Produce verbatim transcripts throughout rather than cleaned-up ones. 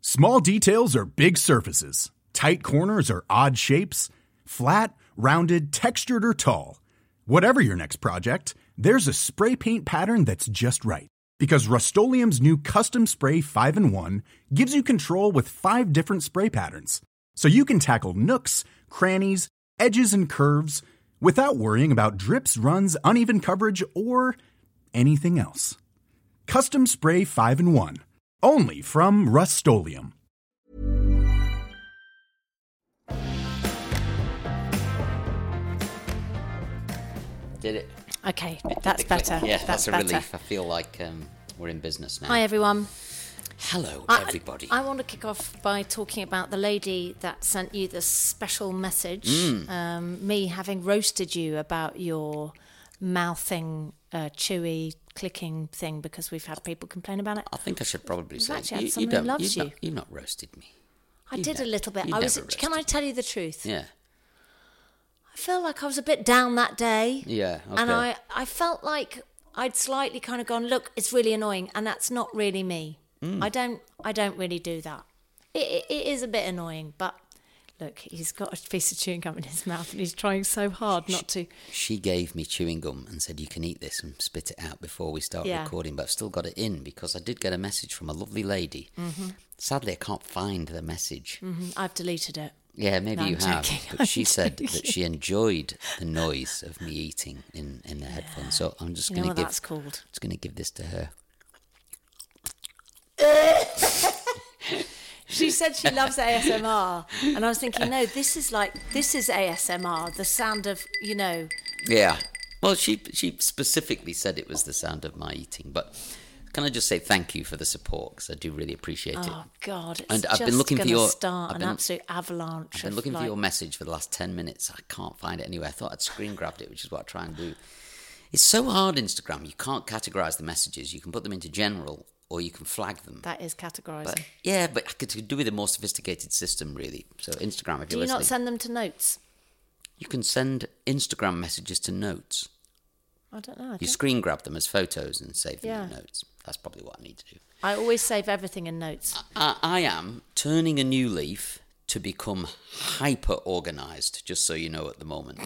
Small details are big surfaces. Tight corners are odd shapes. Flat, rounded, textured, or tall. Whatever your next project, there's a spray paint pattern that's just right. Because Rust-Oleum's new Custom Spray five in one gives you control with five different spray patterns. So you can tackle nooks, crannies, edges, and curves without worrying about drips, runs, uneven coverage, or anything else. Custom Spray five in one. Only from Rust-Oleum. Did it. Okay, that's better. Yeah, that's, that's a better. relief. I feel like um, we're in business now. Hi, everyone. Hello, I- everybody. I, I want to kick off by talking about the lady that sent you the special message. Mm. Um, me having roasted you about your mouthing, uh, chewy, clicking thing because we've had people complain about it. I think I should probably say actually had you, someone you who don't. loves you've you. Not, you've not roasted me. I You did ne- a little bit. you I was. never Can I roasted tell you the truth? Yeah. I feel like I was a bit down that day. Yeah. Okay. And I, I felt like I'd slightly kind of gone, look, it's really annoying, and that's not really me. Mm. I don't I don't really do that. It, it, it is a bit annoying, but look, he's got a piece of chewing gum in his mouth, and he's trying so hard not to. She gave me chewing gum and said, you can eat this and spit it out before we start Yeah. recording, but I've still got it in because I did get a message from a lovely lady. Mm-hmm. Sadly, I can't find the message. Mm-hmm. I've deleted it. Yeah, maybe No, you I'm have. joking. But I'm she said that joking. she enjoyed the noise of me eating in, in the headphones. So I'm just You going know to what give that's called? just going to give this to her. She said she loves A S M R, and I was thinking, no, this is like this is A S M R, the sound of, you know. Yeah. Well, she she specifically said it was the sound of my eating, but can I just say thank you for the support because I do really appreciate it. Oh God, it's And I've just been looking for gonna your- start I've an been- absolute avalanche. I've been of, looking like, for your message for the last ten minutes. I can't find it anywhere. I thought I'd screen grabbed it, which is what I try and do. It's so hard, Instagram. You can't categorise the messages. You can put them into general or you can flag them. That is categorising. But, yeah, but I could do with a more sophisticated system, really. So Instagram, if Do you're you not listening, send them to notes? you can send Instagram messages to notes. I don't know. I, You don't- screen grab them as photos and save them in Yeah. notes. That's probably what I need to do. I always save everything in notes. I, I am turning a new leaf to become hyper organised, just so you know at the moment.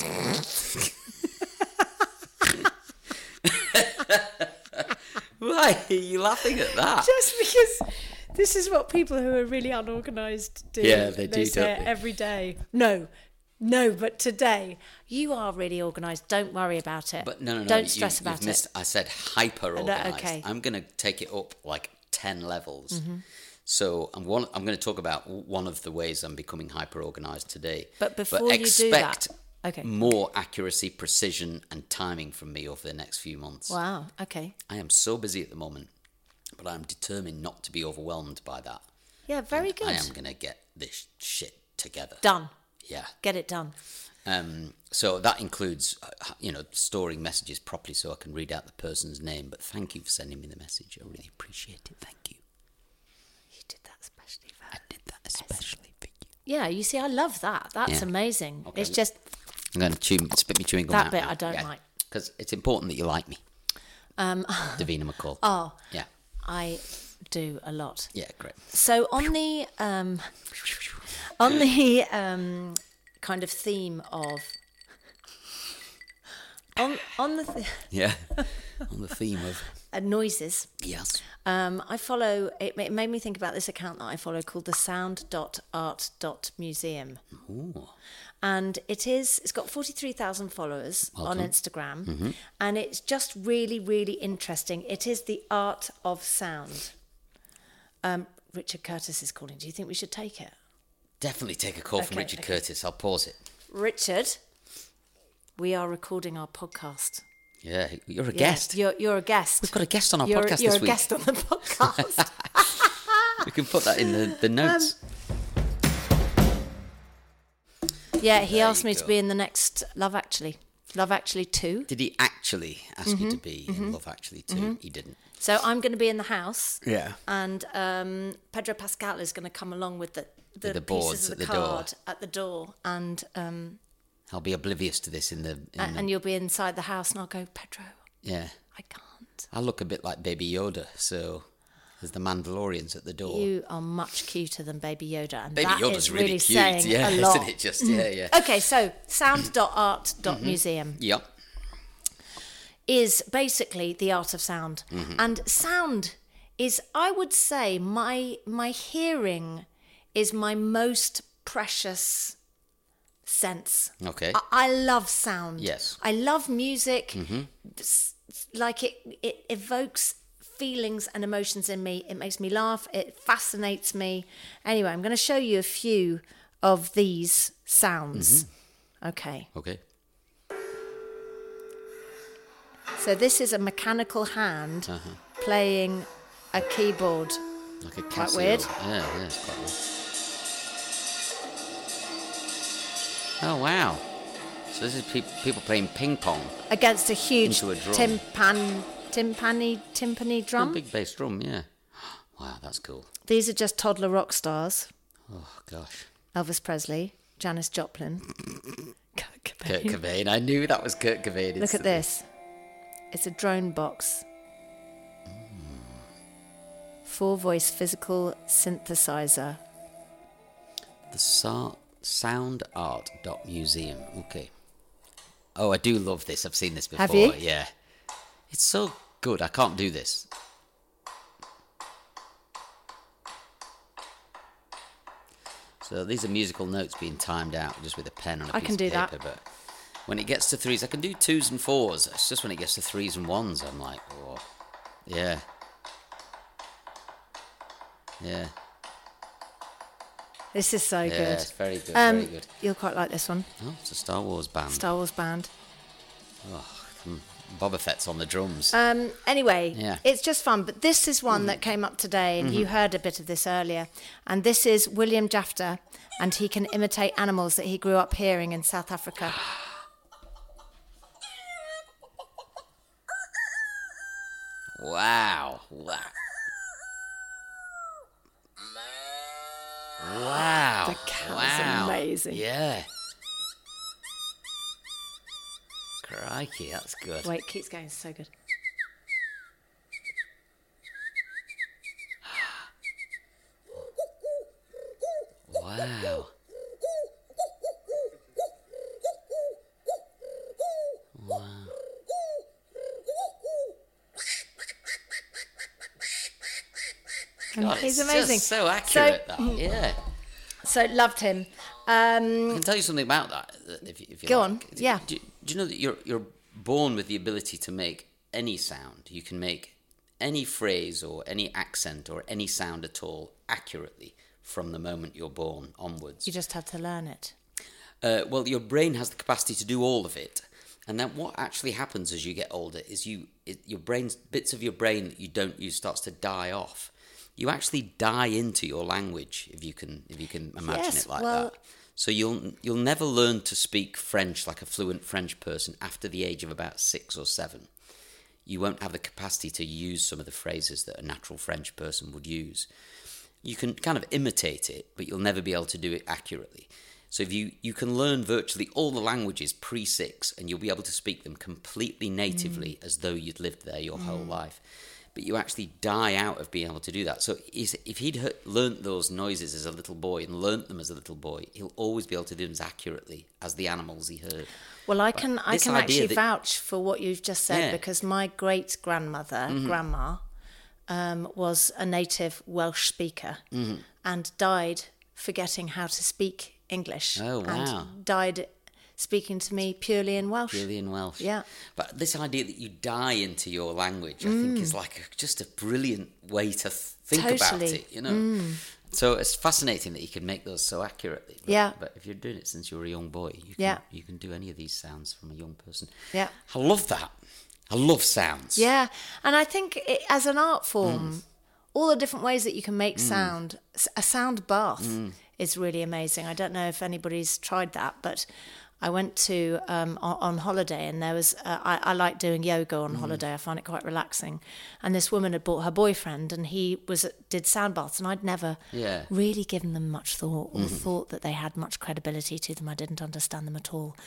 Why are you laughing at that? Just because this is what people who are really unorganised do. Yeah, they do, say don't it they? every day. No, no, but today you are really organised. Don't worry about it. But no, no, no. Don't you- stress you've about missed, it. I said hyper organised. okay. I'm going to take it up like ten levels. Mm-hmm. So I'm one, I'm going to talk about one of the ways I'm becoming hyper organised today. But before you do expect that, okay. more accuracy, precision, and timing from me over the next few months. Wow. Okay. I am so busy at the moment, but I'm determined not to be overwhelmed by that. Yeah. Very And good. I am going to get this shit together. Done. Yeah. Get it done. Um, so that includes, uh, you know, storing messages properly so I can read out the person's name. But thank you for sending me the message. I really appreciate it. Thank you. You did that especially for I did that especially for you. Yeah. You see, I love that. That's Yeah. amazing. Okay. It's just I'm going to chew, spit me chewing gum That out bit now. I don't like. Because it's important that you like me. um. Davina McCall. Oh, Yeah. I do a lot. Yeah, great. So on the um, on the um, kind of theme of on on the th- Yeah. On the theme of... uh, noises, Yes. um, I follow. It, it made me think about this account that I follow called the sound dot art dot museum. Ooh. And it is, it's got forty-three thousand followers Well on done. Instagram. Mm-hmm. And it's just really, really interesting. It is the art of sound. Um, Richard Curtis is calling. Do you think we should take it? Definitely take a call from Okay, Richard okay. Curtis. I'll pause it. Richard, we are recording our podcast. Yeah, you're a Yeah, guest. You're, you're a guest. We've got a guest on our you're, podcast you're this a week. guest on the podcast. We can put that in the, the notes. yeah, he There asked you me go. to be in the next Love Actually. Love Actually two. Did he actually ask Mm-hmm. you to be in Love Actually too? He didn't. So I'm going to be in the house. Yeah. And um, Pedro Pascal is going to come along with the, the, With the pieces boards of at the, the door. card at the door. And um, I'll be oblivious to this in the. In a- the and you'll be inside the house and I'll go, Pedro, yeah. I can't. I look a bit like Baby Yoda, so There's the Mandalorians at the door. You are much cuter than Baby Yoda, and Baby that Yoda's is really, really cute, saying yeah, a lot. isn't it? Just yeah, yeah. Okay, so sound dot art dot museum Yep. is basically the art of sound, Mm-hmm. and sound is, I would say, my my hearing is my most precious sense. Okay. I, I love sound. Yes. I love music. S- Like it, it evokes feelings and emotions in me. It makes me laugh. It fascinates me. Anyway, I'm going to show you a few of these sounds. Okay. Okay. So this is a mechanical hand Uh-huh. playing a keyboard. Like a Quite Casio. weird. Yeah, yeah, it's quite weird. Oh wow! So this is pe- people playing ping pong. Against a huge Into a drum. timpan, timpani, timpani A drum. big bass drum, yeah. Wow, that's cool. These are just toddler rock stars. Oh gosh. Elvis Presley, Janis Joplin. Kurt Kurt Cobain. Cobain. I knew that was Kurt Cobain. Look at instantly. this. It's a drone box. Four voice physical synthesizer. The sa- sound art dot museum. Okay. Oh, I do love this. I've seen this before. Have you? Yeah. It's so good. I can't do this. So these are musical notes being timed out just with a pen on a I piece can do of that. paper. But when it gets to threes, I can do twos and fours. It's just when it gets to threes and ones, I'm like, oh, yeah. Yeah. This is so Yeah, good. it's very good, Um, very good. You'll quite like this one. Oh, it's a Star Wars band. Star Wars band. Boba Fett's on the drums. Um, anyway, Yeah. it's just fun. But this is one that came up today, and you heard a bit of this earlier. And this is William Jafta, and he can imitate animals that he grew up hearing in South Africa. Wow. Wow. Wow. The cow's wow. amazing. Yeah. Crikey, that's good. Wait, keeps going. So good. Wow. Wow. God, He's it's amazing. just so accurate, So- that. Yeah. So loved him. Um, I can tell you something about that, if you, if you Go like. on, yeah. Do, do you know that you're you're born with the ability to make any sound? You can make any phrase or any accent or any sound at all accurately from the moment you're born onwards. you just have to learn it. Uh, well, your brain has the capacity to do all of it, and then what actually happens as you get older is you it, your brain's bits of your brain that you don't use starts to die off. You actually die into your language, if you can if you can imagine Yes, it like well- that. So you'll you'll never learn to speak French like a fluent French person after the age of about six or seven. You won't have the capacity to use some of the phrases that a natural French person would use. You can kind of imitate it, but you'll never be able to do it accurately. So if you, you can learn virtually all the languages pre-six, and you'll be able to speak them completely natively as though you'd lived there your whole life. But you actually die out of being able to do that. So is- if he'd he- learnt those noises as a little boy and learnt them as a little boy, he'll always be able to do them as accurately as the animals he heard. Well, I can I this can idea actually that- vouch for what you've just said, Yeah. because my great grandmother, Mm-hmm. grandma, um, was a native Welsh speaker Mm-hmm. and died forgetting how to speak English. Oh, wow. And died speaking to me purely in Welsh. Purely in Welsh. Yeah. But this idea that you die into your language, I think, is like a, just a brilliant way to th- think about Totally. it, you know? So it's fascinating that you can make those so accurately. But, Yeah. But if you're doing it since you were a young boy, you can, Yeah. you can do any of these sounds from a young person. Yeah. I love that. I love sounds. Yeah, and I think it, as an art form, Mm. all the different ways that you can make sound, s- a sound bath is really amazing. I don't know if anybody's tried that, but I went to um, on, on holiday, and there was uh, I, I like doing yoga on holiday. I find it quite relaxing. And this woman had brought her boyfriend, and he was did sound baths, and I'd never Yeah. really given them much thought or thought that they had much credibility to them. I didn't understand them at all.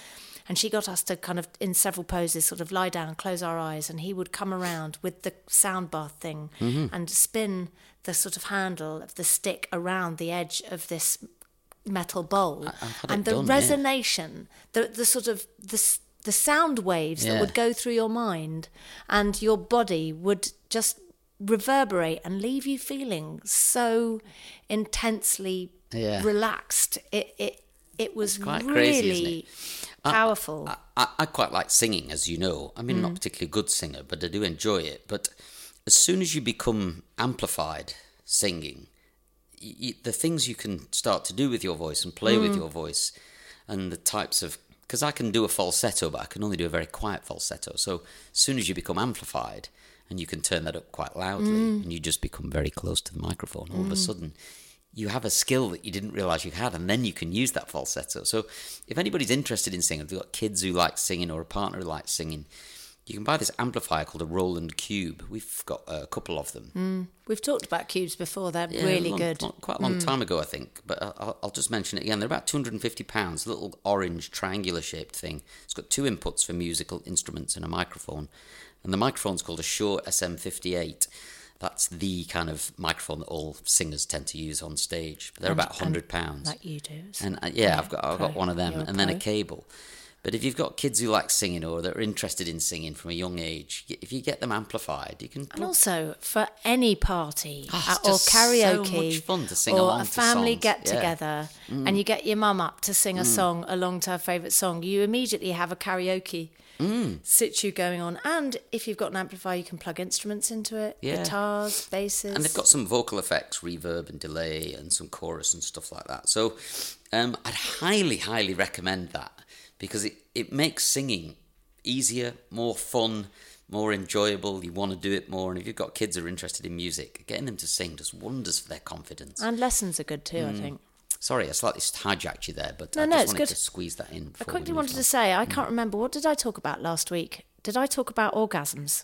And she got us to kind of, in several poses, sort of lie down, close our eyes, and he would come around with the sound bath thing mm-hmm. and spin the sort of handle of the stick around the edge of this metal bowl. I, and the done, resonation, yeah. the the sort of the the sound waves yeah. that would go through your mind, and your body would just reverberate and leave you feeling so intensely yeah. relaxed. It it it was quite really crazy, isn't it? powerful. I, I, I quite like singing, as you know. I mean, mm. not a particularly good singer, but I do enjoy it. But as soon as you become amplified singing, you, the things you can start to do with your voice and play mm. with your voice, and the types of... Because I can do a falsetto, but I can only do a very quiet falsetto. So as soon as you become amplified, and you can turn that up quite loudly, mm. and you just become very close to the microphone, all mm. of a sudden you have a skill that you didn't realise you had, and then you can use that falsetto. So if anybody's interested in singing, if they've got kids who like singing or a partner who likes singing, you can buy this amplifier called a Roland Cube. We've got a couple of them. Mm. We've talked about cubes before. They're yeah, really long, good. Long, quite a long mm. time ago, I think. But I'll, I'll just mention it again. They're about two hundred fifty pounds, a little orange triangular-shaped thing. It's got two inputs for musical instruments and a microphone. And the microphone's called a Shure S M fifty-eight. That's the kind of microphone that all singers tend to use on stage. But they're and, about one hundred pounds. Like you do. And uh, yeah, yeah, I've got I've pro. got one of them, You're and then a cable. But if you've got kids who like singing or that are interested in singing from a young age, if you get them amplified, you can... And also, for any party oh, uh, or karaoke, so much fun to sing or along a family to songs. get-together, yeah. mm. and you get your mum up to sing a mm. song along to her favourite song, you immediately have a karaoke mm. situ going on. And if you've got an amplifier, you can plug instruments into it, yeah. guitars, basses. And they've got some vocal effects, reverb and delay, and some chorus and stuff like that. So um, I'd highly, highly recommend that, because it, it makes singing easier, more fun, more enjoyable. You want to do it more. And if you've got kids who are interested in music, getting them to sing does wonders for their confidence. And lessons are good too, mm. I think. Sorry, I slightly hijacked you there, but no, I no, just it's wanted good. to squeeze that in. I quickly wanted on. to say, I can't mm. remember, what did I talk about last week? Did I talk about orgasms?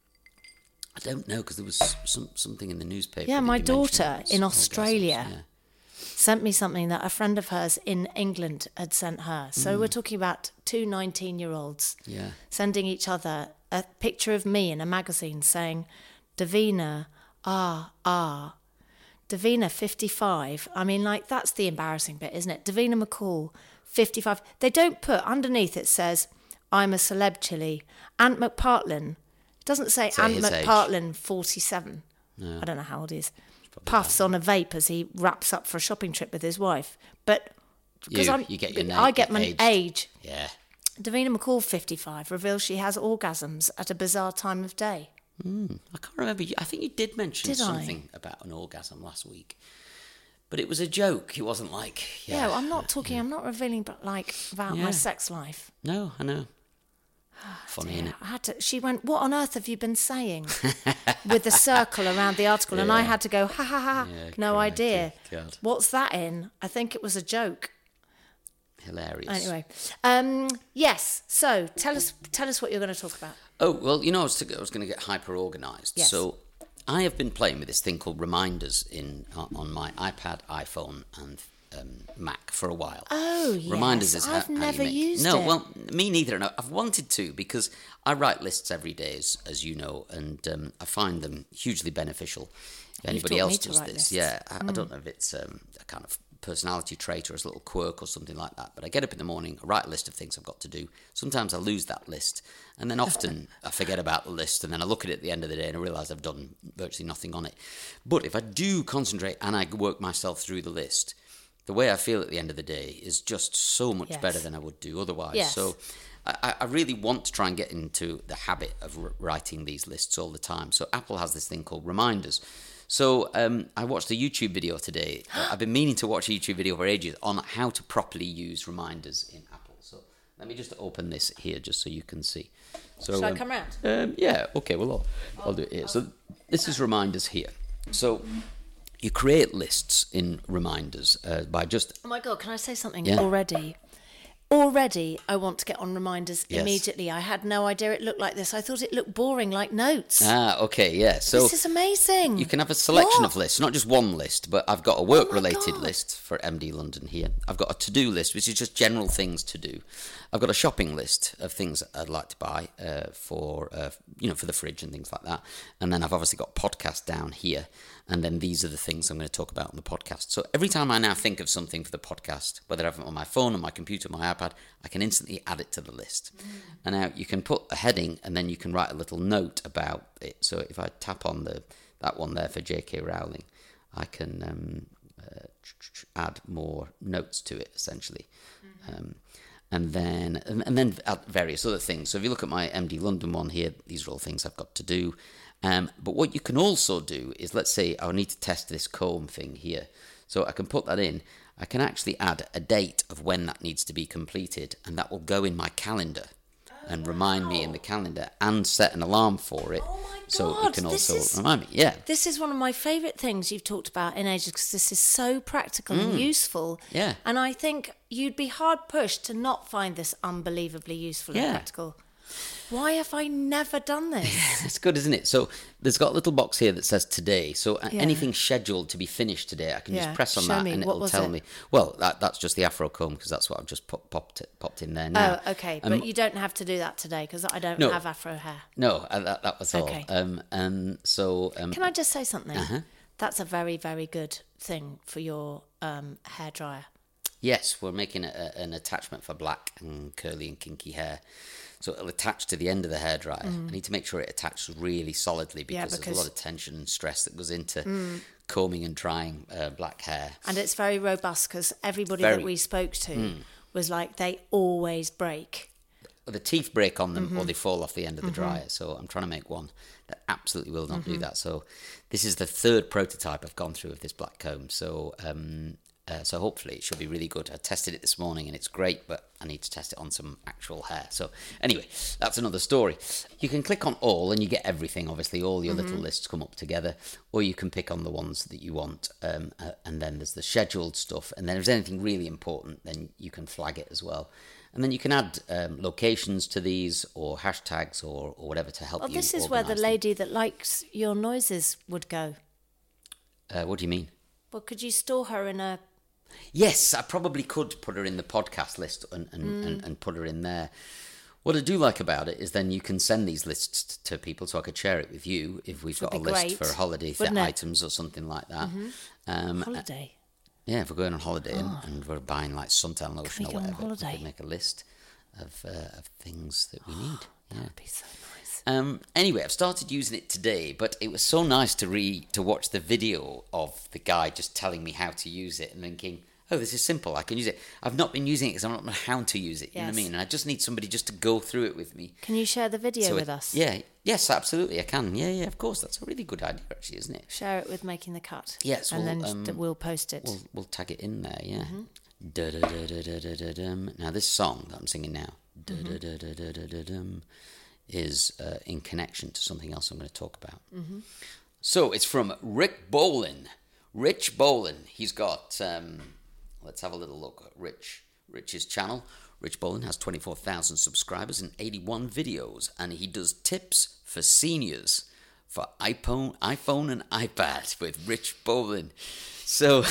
I don't know, because there was some, something in the newspaper. Yeah, my daughter in orgasms, Australia yeah. sent me something that a friend of hers in England had sent her. So mm. we're talking about two nineteen-year-olds yeah. sending each other a picture of me in a magazine saying, Davina, ah, ah. Davina, fifty-five. I mean, like, that's the embarrassing bit, isn't it? Davina McCall, fifty-five. They don't put, underneath it says, I'm a celeb chili. Ant McPartlin. It doesn't say, say Ant McPartlin, age. forty-seven. No. I don't know how old he is. Puffs on a vape as he wraps up for a shopping trip with his wife. But because I'm, you get your name, I get my aged. age. Yeah. Davina McCall, fifty-five, reveals she has orgasms at a bizarre time of day. Mm, I can't remember. I think you did mention did something I? about an orgasm last week, but it was a joke. It wasn't like yeah. Yeah, I'm not talking. Yeah. I'm not revealing, but like about yeah. my sex life. No, I know. Funny, innit? I had to. She went, "What on earth have you been saying?" with the circle around the article, yeah. and I had to go, "Ha ha ha! Yeah, no crikey. idea. God. What's that in?" I think it was a joke. Hilarious. Anyway, um, yes. So tell us, tell us what you're going to talk about. Oh well, you know, I was, to, I was going to get hyper organised. Yes. So I have been playing with this thing called Reminders in uh, on my iPad, iPhone, and um, Mac for a while. Oh, yes. Reminders is I've how, never how you make, used no, it. No, well, me neither. No, I've wanted to, because I write lists every day, as, as you know, and um, I find them hugely beneficial. If anybody else does this, lists. yeah, I, mm. I don't know if it's um, a kind of personality trait or a little quirk or something like that, but I get up in the morning, I write a list of things I've got to do. Sometimes I lose that list, and then often I forget about the list, and then I look at it at the end of the day and I realise I've done virtually nothing on it. But if I do concentrate and I work myself through the list, the way I feel at the end of the day is just so much yes. better than I would do otherwise. Yes. So I, I really want to try and get into the habit of writing these lists all the time. So Apple has this thing called Reminders. So um, I watched a YouTube video today. uh, I've been meaning to watch a YouTube video for ages on how to properly use reminders in Apple. So let me just open this here just so you can see. So, Shall um, I come round? Um, yeah, okay, well, I'll, I'll do it here. So this is Reminders here. So you create lists in Reminders uh, by just... Oh my God, can I say something yeah. already? already I want to get on reminders Yes. immediately. I had no idea it looked like this. I thought it looked boring, like notes. Ah, okay, yeah. So this is amazing. you can have a selection What? of lists, not just one list, but I've got a work-related God. list for M D London here. I've got a to-do list, which is just general things to do. I've got a shopping list of things I'd like to buy uh, for, uh, you know, for the fridge and things like that. And then I've obviously got podcast down here. And then these are the things I'm going to talk about on the podcast. So every time I now think of something for the podcast, whether I have it on my phone, on my computer, on my iPad, I can instantly add it to the list. Mm. And now you can put a heading and then you can write a little note about it. So if I tap on the that one there for J K Rowling, I can um, uh, add more notes to it, essentially. Mm-hmm. Um, and then and, and then add various other things. So if you look at my M D London one here, these are all things I've got to do. Um, but what you can also do is, let's say I need to test this comb thing here. So I can put that in. I can actually add a date of when that needs to be completed, and that will go in my calendar and remind me in the calendar and set an alarm for it. Oh my God, so it can also is, remind me. Yeah. This is one of my favourite things you've talked about in ages, because this is so practical mm. and useful. Yeah. And I think you'd be hard pushed to not find this unbelievably useful yeah. and practical. Why have I never done this? It's good, isn't it? So there's got a little box here that says today. So Yeah. anything scheduled to be finished today, I can Yeah. just press on Show that me. and What it'll was tell it? me. Well, that, that's just the Afro comb, because that's what I've just pop, popped it, popped in there now. Oh, okay. Um, But you don't have to do that today, because I don't No. have afro hair. No, uh, that, that was all. Okay. Um, and so... Um, Can I just say something? Uh-huh. That's a very, very good thing for your um, hairdryer. Yes, we're making a, an attachment for black and curly and kinky hair. So it'll attach to the end of the hairdryer. Mm. I need to make sure it attaches really solidly, because, yeah, because there's a lot of tension and stress that goes into mm. combing and drying uh, black hair. And it's very robust, because everybody very, that we spoke to mm. was like, they always break. The teeth break on them, mm-hmm. or they fall off the end of the mm-hmm. dryer. So I'm trying to make one that absolutely will not mm-hmm. do that. So this is the third prototype I've gone through of this black comb. So um, uh, so hopefully it should be really good. I tested it this morning and it's great, but I need to test it on some actual hair. So anyway, that's another story. You can click on all and you get everything. Obviously, all your mm-hmm. little lists come up together, or you can pick on the ones that you want. Um, uh, and then there's the scheduled stuff. And then if there's anything really important, then you can flag it as well. And then you can add um, locations to these, or hashtags, or, or whatever to help well, you. This is where the them. lady that likes your noises would go. Uh, what do you mean? Well, could you store her in a... Yes, I probably could put her in the podcast list and, and, mm. and, and put her in there. What I do like about it is then you can send these lists to people, so I could share it with you if we've got a list great, for holiday items or something like that. Mm-hmm. Um, holiday? Yeah, if we're going on holiday oh. and, and we're buying like suntan lotion can or we whatever, we could make a list of uh, of things that we need. That yeah. would be so nice. Um, anyway, I've started using it today, but it was so nice to re to watch the video of the guy just telling me how to use it and thinking, oh, this is simple, I can use it. I've not been using it because I don't know how to use it, you yes. know what I mean? And I just need somebody just to go through it with me. Can you share the video so with it, us? Yeah, yes, absolutely, I can. Yeah, yeah, of course. That's a really good idea, actually, isn't it? Share it with Making the Cut. Yes, and we'll, then um, we'll post it. We'll, we'll tag it in there, yeah. Mm-hmm. Da, da, da, da, da, da, da, dum. Now, this song that I'm singing now da, mm-hmm. da, da, da, da, da, da, dum, is uh, in connection to something else I'm going to talk about. Mm-hmm. So it's from Rick Bolin. Rich Bolin. He's got, um, let's have a little look at Rich, Rich's channel. Rich Bolin has twenty-four thousand subscribers and eighty-one videos, and he does tips for seniors for iPhone, iPhone and iPad with Rich Bolin. So...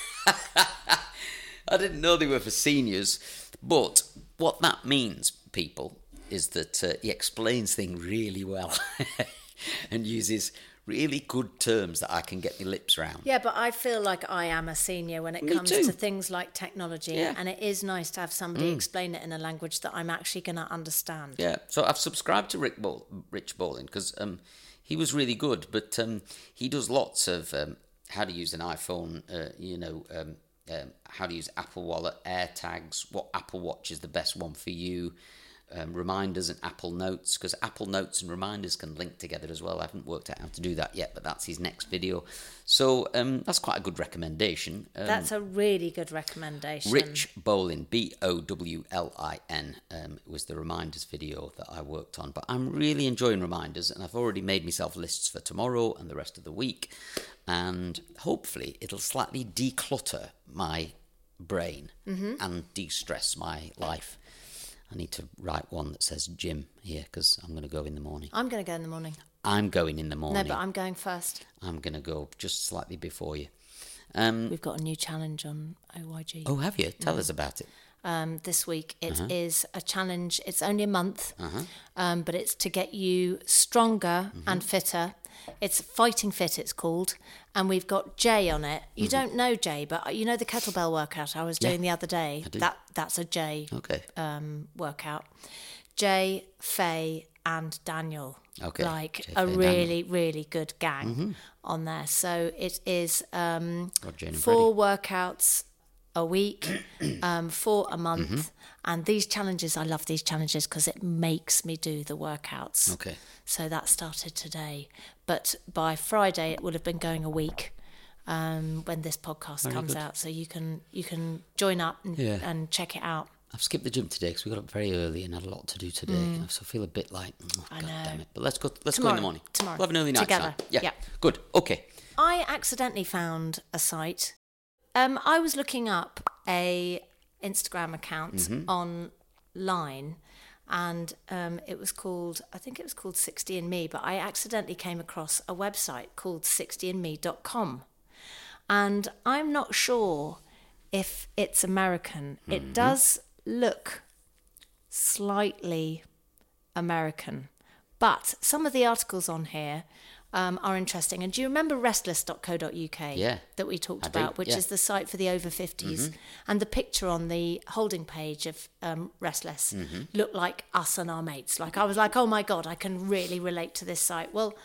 I didn't know they were for seniors, but what that means, people, is that uh, he explains things really well and uses really good terms that I can get my lips around. Yeah, but I feel like I am a senior when it Me comes too. to things like technology, yeah. and it is nice to have somebody mm. explain it in a language that I'm actually going to understand. Yeah, so I've subscribed to Rick Bol- Rich Bolin because um, he was really good, but um, he does lots of um, how to use an iPhone, uh, you know, um, Um, how to use Apple Wallet, AirTags, what Apple Watch is the best one for you, um, reminders and Apple Notes, because Apple Notes and reminders can link together as well. I haven't worked out how to do that yet, but that's his next video. So um, that's quite a good recommendation. Um, that's a really good recommendation. Rich Bolin, B O W L I N, um, was the reminders video that I worked on. But I'm really enjoying reminders, and I've already made myself lists for tomorrow and the rest of the week. And hopefully it'll slightly declutter my brain and de-stress my life. I need to write one that says gym here because I'm going to go in the morning. I'm going to go in the morning. I'm going in the morning. No, but I'm going first. I'm going to go just slightly before you. Um, We've got a new challenge on O Y G. oh, have you? Tell us about it. Um, this week. It Uh-huh. is a challenge. It's only a month, Uh-huh. um, but it's to get you stronger Mm-hmm. and fitter. It's Fighting Fit, it's called. And we've got Jay on it. You don't know Jay, but you know the kettlebell workout I was doing Mm-hmm. Yeah, the other day? I do. That That's a Jay Okay. um, workout. Jay, Faye, and Daniel. Okay, Like Jay, a Faye, really, really good gang on there. So it is um, Roger and four workouts a week, um, for a month. And these challenges, I love these challenges because it makes me do the workouts. Okay. So that started today. But by Friday, it will have been going a week um, when this podcast Very comes good. out. So you can you can join up and, Yeah. and check it out. I've skipped the gym today because we got up very early and had a lot to do today. So I feel a bit like, oh, I God know. damn it. But let's go. Let's go Tomorrow. in the morning. Tomorrow. We'll have an early night Together. time. Yeah. Yeah. Good. Okay. I accidentally found a site. Um, I was looking up a Instagram account Mm-hmm. online, and um, it was called, I think it was called sixty and me, but I accidentally came across a website called sixty and me dot com. And I'm not sure if it's American. Mm-hmm. It does look slightly American, but some of the articles on here um, are interesting. And do you remember restless dot co dot uk? Yeah, That we talked I do, about, which yeah. is the site for the over fifties. And the picture on the holding page of um, Restless looked like us and our mates. Like, I was like, oh my God, I can really relate to this site. Well,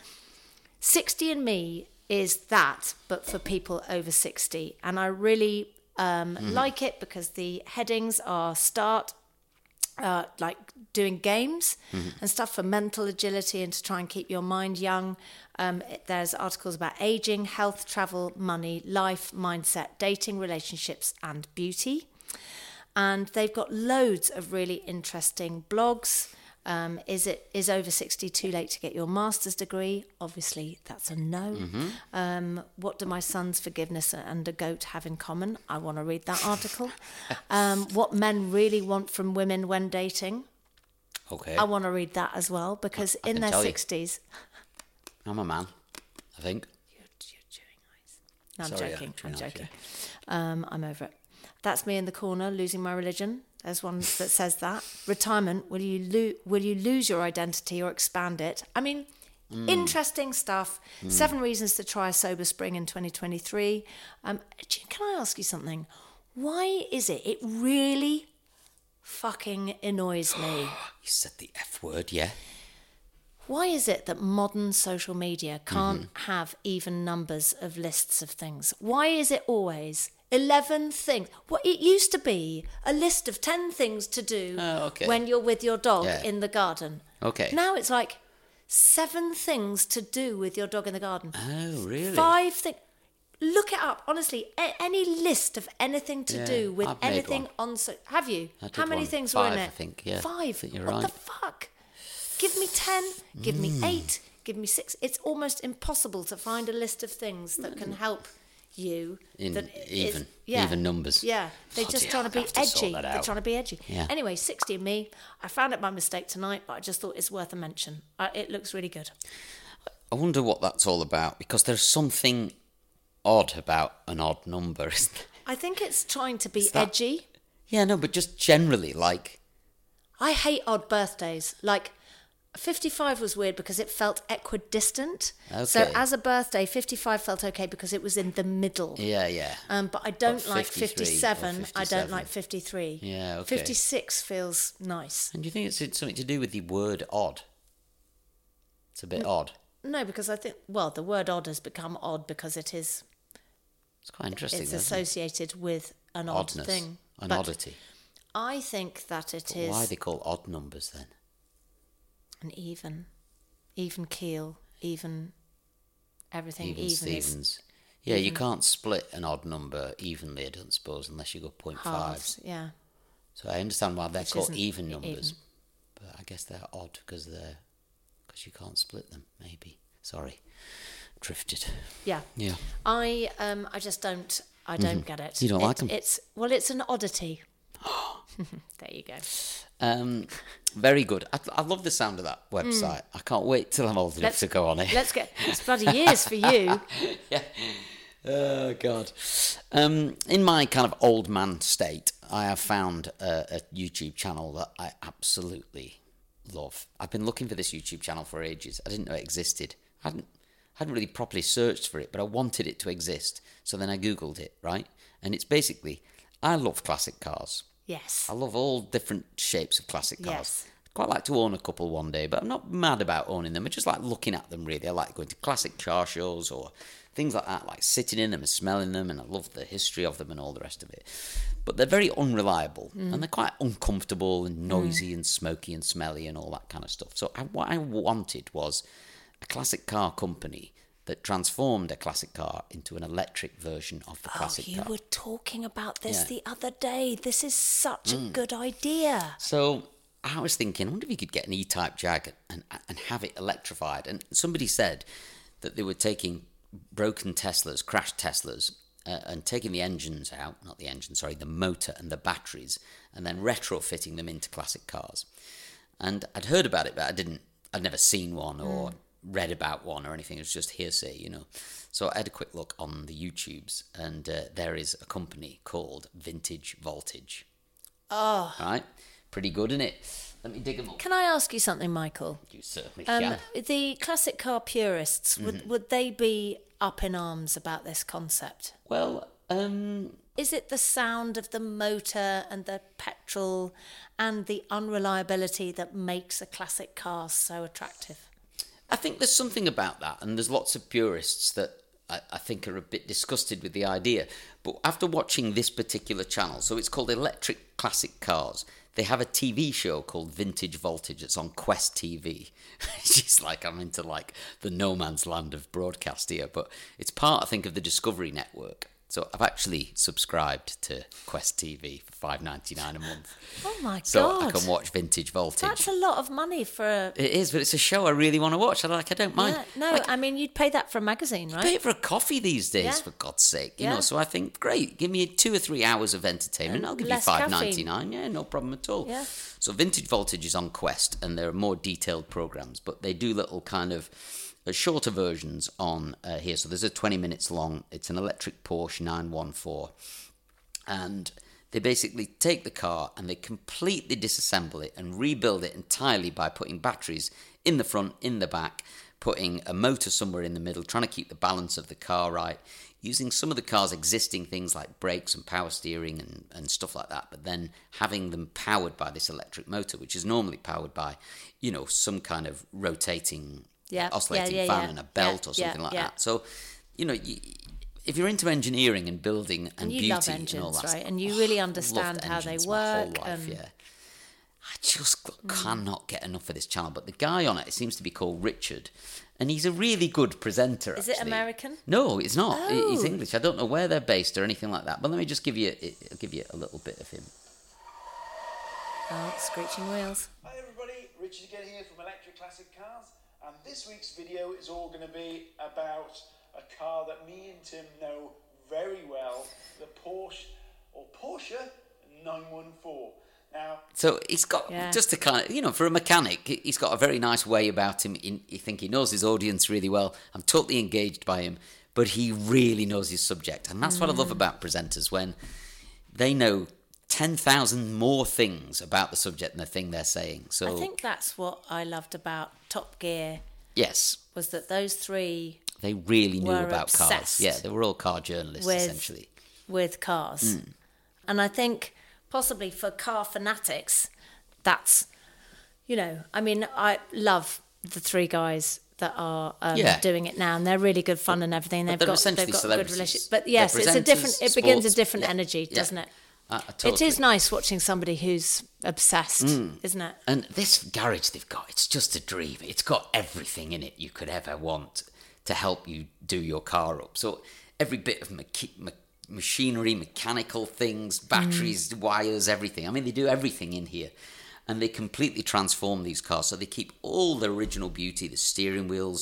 sixty and me is that, but for people over sixty. And I really um, like it because the headings are start, uh, like doing games and stuff for mental agility and to try and keep your mind young. Um, it- there's articles about aging, health, travel, money, life, mindset, dating, relationships, and beauty. And they've got loads of really interesting blogs. Um, is it is over sixty too late to get your master's degree? Obviously, that's a no. Um, what do my son's forgiveness and a goat have in common? I want to read that article. um, what men really want from women when dating? Okay. I want to read that as well because I in can their tell you. sixties. I'm a man, I think. You're, you're chewing ice. No, I'm Sorry, yeah, joking. chewing I'm ice, joking. Um, I'm over it. That's me in the corner losing my religion. There's one that says that. Retirement, will you lo- will you lose your identity or expand it? I mean, interesting stuff. Seven reasons to try a sober spring in twenty twenty-three. Um, do you- can I ask you something? Why is it, it really fucking annoys me. You said the F word, yeah. Why is it that modern social media can't have even numbers of lists of things? Why is it always eleven things? Well, it used to be a list of ten things to do Oh, okay. when you're with your dog Yeah. in the garden. Okay. Now it's like seven things to do with your dog in the garden. Oh, really? Five things. Look it up. Honestly, a- any list of anything to Yeah, do with I've made anything one. on... So- have you? I did How many one. things were in Five, it? I think, yeah. Five. I think you're what right. the fuck? Give me ten, give Mm. me eight, give me six. It's almost impossible to find a list of things that can help you. In that even- is- yeah, even numbers. Yeah, they're Bloody just trying to hell, be I have to sort edgy. that They're out. trying to be edgy. Yeah. Anyway, sixty and me. I found it by mistake tonight, but I just thought it's worth a mention. Uh, it looks really good. I wonder what that's all about, because there's something odd about an odd number, isn't there? I think it's trying to be Is that- edgy. Yeah, no, but just generally, like, I hate odd birthdays. Like, fifty-five was weird because it felt equidistant. So Okay. as a birthday, fifty-five felt okay because it was in the middle. yeah, yeah. Um, but I don't But like fifty-three or fifty-seven. I don't fifty-seven. like fifty-three. Yeah, okay. fifty-six feels nice. And do you think it's something to do with the word odd? It's a bit odd. No, because I think, well, the word odd has become odd because it is, It's quite interesting, it's though, isn't it? associated with an odd Oddness, thing. an But oddity. I think that it But is why are they called odd numbers, then? an even, even keel, even everything Even, even, is Stevens. Yeah, you can't split an odd number evenly, I don't suppose, unless you go point five. halves. Yeah. So I understand why they're Which called isn't even even. numbers, but I guess they're odd because they're because you can't split them. Maybe. Sorry, drifted. Yeah. Yeah. I um I just don't I don't get it. You don't it, like them? It's well, it's an oddity. There you go. Um, very good. I, I love the sound of that website. I can't wait till I'm old enough Let's- to go on it. Let's get it's bloody years for you. Yeah. Oh, God. Um, in my kind of old man state, I have found a, a YouTube channel that I absolutely love. I've been looking for this YouTube channel for ages. I didn't know it existed. I hadn't, hadn't really properly searched for it, but I wanted it to exist. So then I Googled it, right? And it's basically, I love classic cars. Yes. I love all different shapes of classic cars. Yes. I'd quite like to own a couple one day, but I'm not mad about owning them. I just like looking at them, really. I like going to classic car shows or things like that, like sitting in them and smelling them, and I love the history of them and all the rest of it. But they're very unreliable, mm. and they're quite uncomfortable and noisy mm. and smoky and smelly and all that kind of stuff. So I, what I wanted was a classic car company that transformed a classic car into an electric version of the classic oh, you car. were talking about this Yeah. the other day. This is such Mm. a good idea. So I was thinking, I wonder if you could get an E-Type Jag and, and have it electrified. And somebody said that they were taking broken Teslas, crashed Teslas, uh, and taking the engines out, not the engine, sorry, the motor and the batteries, and then retrofitting them into classic cars. And I'd heard about it, but I didn't, I'd never seen one or mm. read about one or anything. It was just hearsay, you know. So I had a quick look on the YouTubes, and uh, there is a company called Vintage Voltage. Oh. Right? Pretty good, isn't it? Let me dig them up. Can I ask you something, Michael? You certainly Um, can. the classic car purists, would, Mm-hmm. would they be up in arms about this concept? Well, um... Is it the sound of the motor and the petrol and the unreliability that makes a classic car so attractive? I think there's something about that, and there's lots of purists that I, I think are a bit disgusted with the idea. But after watching this particular channel, so it's called Electric Classic Cars, they have a T V show called Vintage Voltage. It's on Quest T V. It's just like I'm into like the no man's land of broadcast here, but it's part, I think, of the Discovery Network. So I've actually subscribed to Quest T V for five ninety nine a month. Oh my so God. So I can watch Vintage Voltage. That's a lot of money for a... It is, but it's a show I really want to watch. I like. I don't mind. Yeah, no, like, I mean, you'd pay that for a magazine, right? pay it for a coffee these days, Yeah. for God's sake. You Yeah. know, so I think, great, give me two or three hours of entertainment. And I'll give less you five ninety nine. Yeah, no problem at all. Yeah. So Vintage Voltage is on Quest, and there are more detailed programs, but they do little kind of uh, shorter versions on uh, here. So there's a twenty minutes long. It's an electric Porsche nine one four, and they basically take the car and they completely disassemble it and rebuild it entirely by putting batteries in the front, in the back, putting a motor somewhere in the middle, trying to keep the balance of the car right, using some of the car's existing things like brakes and power steering and, and stuff like that, but then having them powered by this electric motor, which is normally powered by, you know, some kind of rotating, Yeah, oscillating yeah, yeah, fan yeah. and a belt Yeah, or something yeah, like yeah. that. So, you know, you, if you're into engineering and building and, And you beauty love and all engines, that right? stuff, And you oh, really I've understand loved how they engines my whole work life, and- yeah. I just cannot get enough of this channel. But the guy on it, it seems to be called Richard, and he's a really good presenter. Is it actually. American? No, it's not. Oh. He's English. I don't know where they're based or anything like that. But let me just give you I'll give you a little bit of him. Oh, screeching wheels. Hi everybody, Richard again here from Electric Classic Cars, and this week's video is all going to be about a car that me and Tim know very well, the Porsche or Porsche nine one four. Now, So he's got Yeah. just a kind of, you know, for a mechanic, he's got a very nice way about him. In, you think he knows his audience really well. I'm totally engaged by him, but he really knows his subject. And that's what I love about presenters, when they know ten thousand more things about the subject than the thing they're saying. So, I think that's what I loved about Top Gear, yes, was that those three they really knew were about cars. obsessed Yeah, they were all car journalists, with- essentially. with cars. Hmm. And I think possibly for car fanatics, that's, you know, I mean, I love the three guys that are um, Yeah. doing it now, and they're really good fun and everything. But They've they're got essentially they've got good celebrities. relationships. But They're yes, it's a different. presenters, It begins a sports, different yeah, energy, yeah. doesn't it? I, I It totally is nice watching somebody who's obsessed, isn't it? And this garage they've got, it's just a dream. It's got everything in it you could ever want to help you do your car up. So every bit of machi- ma- machinery, mechanical things, batteries, wires, everything. I mean, they do everything in here. And they completely transform these cars. So they keep all the original beauty, the steering wheels,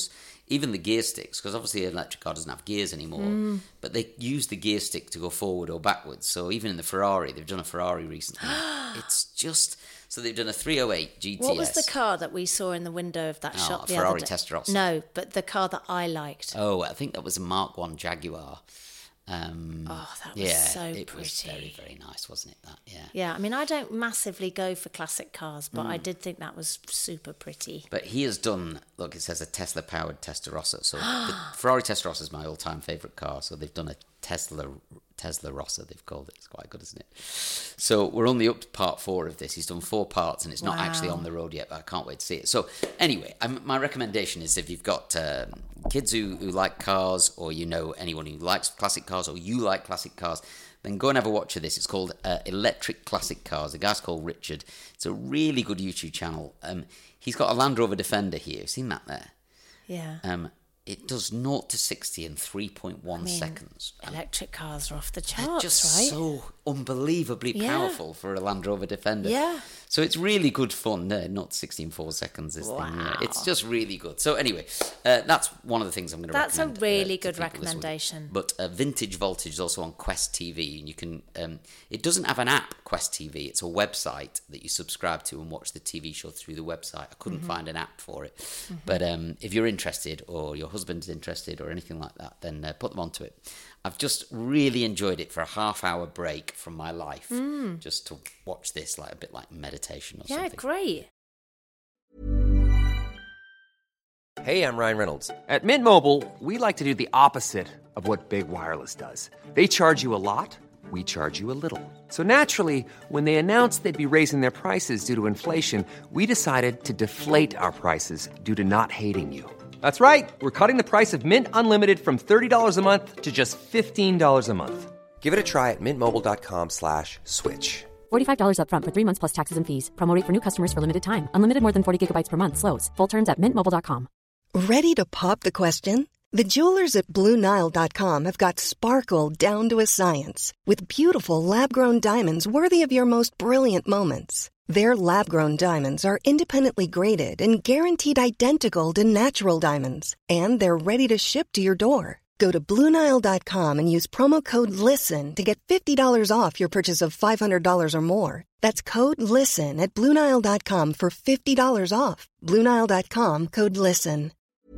even the gear sticks, because obviously an electric car doesn't have gears anymore, mm. but they use the gear stick to go forward or backwards. So even in the Ferrari, they've done a Ferrari recently. It's just... So they've done a three oh eight G T S. What was the car that we saw in the window of that oh, shop the Ferrari other day? Testarossa. No, but the car that I liked. Oh, I think that was a Mark one Jaguar. Um, oh, that was yeah, so it pretty. was very, very nice, wasn't it? That, yeah. Yeah, I mean, I don't massively go for classic cars, but mm. I did think that was super pretty. But he has done, look, it says a Tesla-powered Testarossa. So the Ferrari Testarossa is my all-time favourite car. So they've done a Tesla Tesla Rossa, they've called it. It's quite good, isn't it? So we're only up to part four of this. He's done four parts, and it's wow. not actually on the road yet, but I can't wait to see it. So anyway, I'm, my recommendation is if you've got um, kids who, who like cars, or you know anyone who likes classic cars, or you like classic cars, then go and have a watch of this. It's called uh, Electric Classic Cars. The guy's called Richard. It's a really good YouTube channel. Um, he's got a Land Rover Defender here. You've seen that there? Yeah. Um, It does zero to sixty in three point one I mean, seconds. Electric cars are off the charts, They're just right? so unbelievably yeah. powerful for a Land Rover Defender. Yeah. So it's really good fun. No, not sixty in four seconds. This wow. thing. Yeah, it's just really good. So anyway, uh, that's one of the things I'm going to that's recommend. That's a really uh, good recommendation. But uh, Vintage Voltage is also on Quest T V, and you can. Um, it doesn't have an app, Quest T V. It's a website that you subscribe to and watch the T V show through the website. I couldn't mm-hmm. find an app for it, mm-hmm. but um, if you're interested, or your husband's interested, or anything like that, then uh, put them onto it. I've just really enjoyed it for a half-hour break from my life, mm. just to watch this, like a bit like meditation or yeah, something. Yeah, great. Hey, I'm Ryan Reynolds. At Mint Mobile, we like to do the opposite of what Big Wireless does. They charge you a lot, we charge you a little. So naturally, when they announced they'd be raising their prices due to inflation, we decided to deflate our prices due to not hating you. That's right. We're cutting the price of Mint Unlimited from thirty dollars a month to just fifteen dollars a month. Give it a try at mintmobile.com slash switch. forty-five dollars up front for three months plus taxes and fees. Promo rate for new customers for limited time. Unlimited more than forty gigabytes per month. Slows full terms at mint mobile dot com. Ready to pop the question? The jewelers at Blue Nile dot com have got sparkle down to a science with beautiful lab-grown diamonds worthy of your most brilliant moments. Their lab-grown diamonds are independently graded and guaranteed identical to natural diamonds. And they're ready to ship to your door. Go to Blue Nile dot com and use promo code LISTEN to get fifty dollars off your purchase of five hundred dollars or more. That's code LISTEN at Blue Nile dot com for fifty dollars off. Blue Nile dot com, code LISTEN.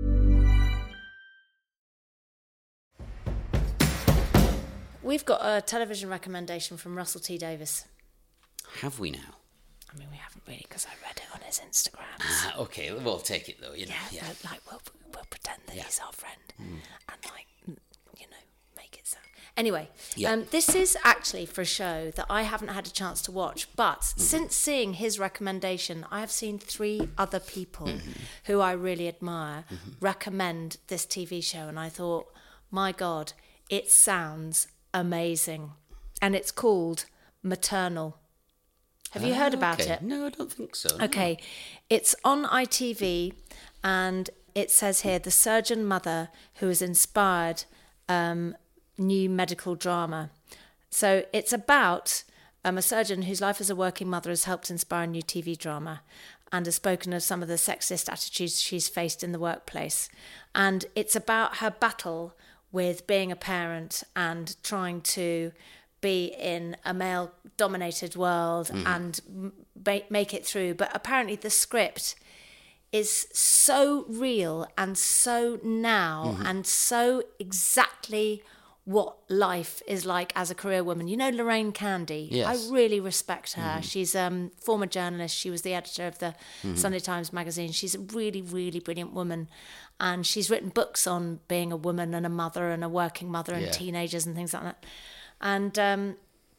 We've got a television recommendation from Russell T Davies. Have we now? I mean, we haven't really, because I read it on his Instagram. Ah, okay, we'll take it though. You know, yeah, yeah. like we'll we'll pretend that yeah. he's our friend mm. and like you know make it sound. Anyway, yeah. um, this is actually for a show that I haven't had a chance to watch, but mm-hmm. since seeing his recommendation, I have seen three other people mm-hmm. who I really admire mm-hmm. recommend this T V show, and I thought, my God, it sounds amazing, and it's called Maternal. Have you heard about okay. it? No, I don't think so. Okay. No. It's on I T V, and it says here, the surgeon mother who has inspired um, new medical drama. So it's about um, a surgeon whose life as a working mother has helped inspire a new T V drama and has spoken of some of the sexist attitudes she's faced in the workplace. And it's about her battle with being a parent and trying to be in a male-dominated world mm-hmm. and ma- make it through. But apparently the script is so real and so now mm-hmm. and so exactly what life is like as a career woman. You know Lorraine Candy? Yes. I really respect her. Mm-hmm. She's a um, former journalist. She was the editor of the mm-hmm. Sunday Times magazine. She's a really, really brilliant woman. And she's written books on being a woman and a mother and a working mother and yeah. teenagers and things like that. And um,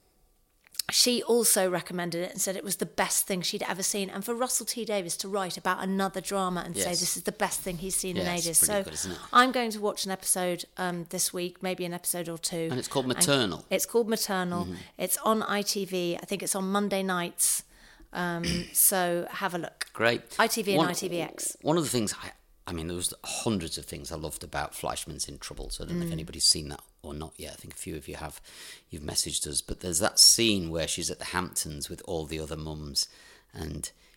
she also recommended it and said it was the best thing she'd ever seen. And for Russell T Davies to write about another drama and yes. say this is the best thing he's seen yes, in ages. So good, isn't it? I'm going to watch an episode um, this week, maybe an episode or two. And it's called Maternal. And it's called Maternal. Mm-hmm. It's on I T V. I think it's on Monday nights. Um, so have a look. Great. I T V and one, I T V X. One of the things, I, I mean, there was hundreds of things I loved about Fleischman's in Trouble. So I don't mm. know if anybody's seen that or not yet. I think a few of you have. You've messaged us. But there's that scene where she's at the Hamptons with all the other mums and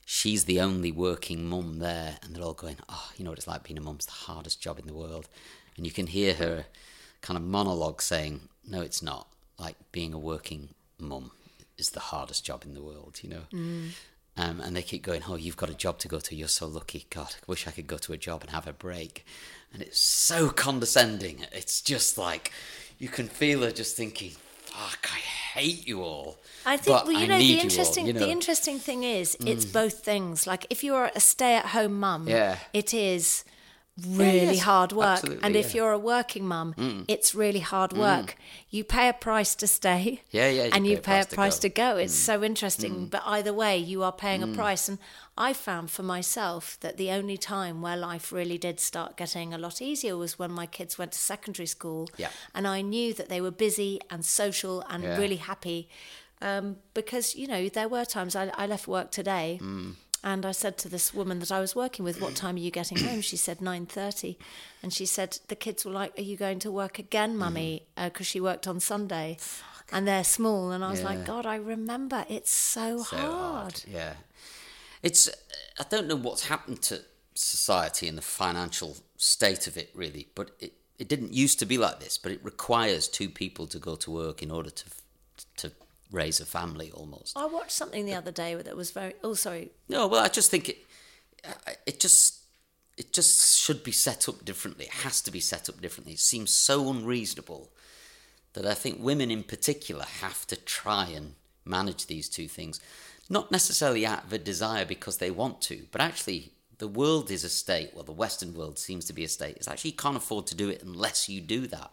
she's the only working mum there, and they're all going, oh, you know what it's like being a mum, it's the hardest job in the world. And you can hear her kind of monologue saying, no, it's not. Like, being a working mum is the hardest job in the world, you know. Mm. Um, and they keep going, oh, you've got a job to go to, you're so lucky. God, I wish I could go to a job and have a break. And it's so condescending. It's just like, you can feel her just thinking, fuck, I hate you all. I think, but well, you I know, need the you interesting, all, you know? the interesting thing is, it's mm. both things. Like, if you're a stay-at-home mum, yeah. it is really yeah, yes, hard work. absolutely, And yeah. if you're a working mum, mm. it's really hard work. Mm. You pay a price to stay, yeah, yeah, you and pay you a pay price a price to to go. go. It's Mm. so interesting. Mm. But either way, you are paying mm. a price. And I found for myself that the only time where life really did start getting a lot easier was when my kids went to secondary school. Yeah. And I knew that they were busy and social and yeah. really happy. Um, because, you know, there were times I, I left work today mm. and I said to this woman that I was working with, what time are you getting home? She said nine thirty. And she said, the kids were like, are you going to work again, Mummy? Because mm. uh, she worked on Sunday. Fuck. And they're small. And I was yeah. like, God, I remember. It's so, so hard. hard. Yeah. It's, I don't know what's happened to society and the financial state of it, really, but it, it didn't used to be like this, but it requires two people to go to work in order to to raise a family, almost. I watched something the other day that was very, oh, sorry. No, well, I just think it, it just, it just should be set up differently. It has to be set up differently. It seems so unreasonable that I think women in particular have to try and manage these two things. Not necessarily out of a desire because they want to, but actually the world is a state, well, the Western world seems to be a state. It's actually you can't afford to do it unless you do that.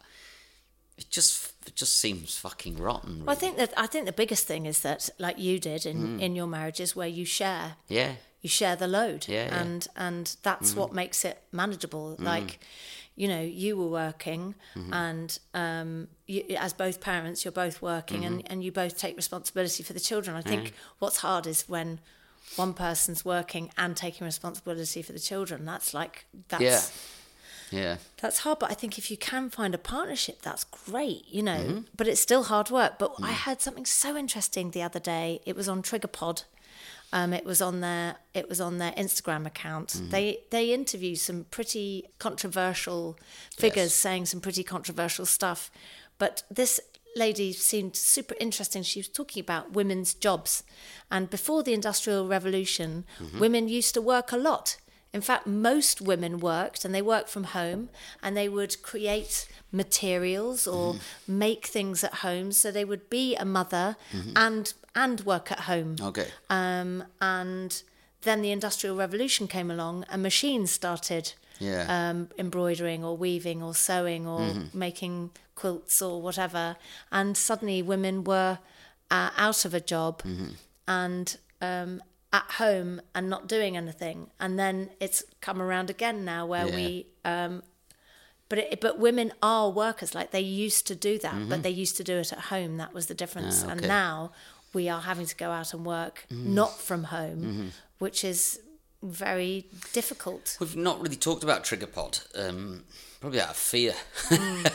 It just it just seems fucking rotten. Really. Well, I think that I think the biggest thing is that, like you did in, mm. in your marriages, where you share, yeah, you share the load, yeah, yeah. and and that's mm. what makes it manageable. Mm. Like, you know, you were working, mm-hmm. and um, you, as both parents, you're both working, mm-hmm. and, and you both take responsibility for the children. I think mm. what's hard is when one person's working and taking responsibility for the children. That's like that's. Yeah. Yeah. That's hard, but I think if you can find a partnership, that's great, you know, mm-hmm. but it's still hard work. But mm. I heard something so interesting the other day. It was on TriggerPod. Um, it was on their it was on their Instagram account. Mm-hmm. They they interview some pretty controversial figures, yes. saying some pretty controversial stuff. But this lady seemed super interesting. She was talking about women's jobs. And before the Industrial Revolution, mm-hmm. women used to work a lot. In fact, most women worked, and they worked from home, and they would create materials or mm-hmm. make things at home. So they would be a mother mm-hmm. and and work at home. Okay. Um, and then the Industrial Revolution came along, and machines started yeah. um, embroidering or weaving or sewing or mm-hmm. making quilts or whatever. And suddenly women were uh, out of a job mm-hmm. and um, at home and not doing anything. And then it's come around again now where yeah. we... Um, but it, but women are workers. Like, they used to do that, mm-hmm. but they used to do it at home. That was the difference. Ah, okay. And now we are having to go out and work mm. not from home, mm-hmm. which is very difficult. We've not really talked about TriggerPod, um, probably out of fear. Mm.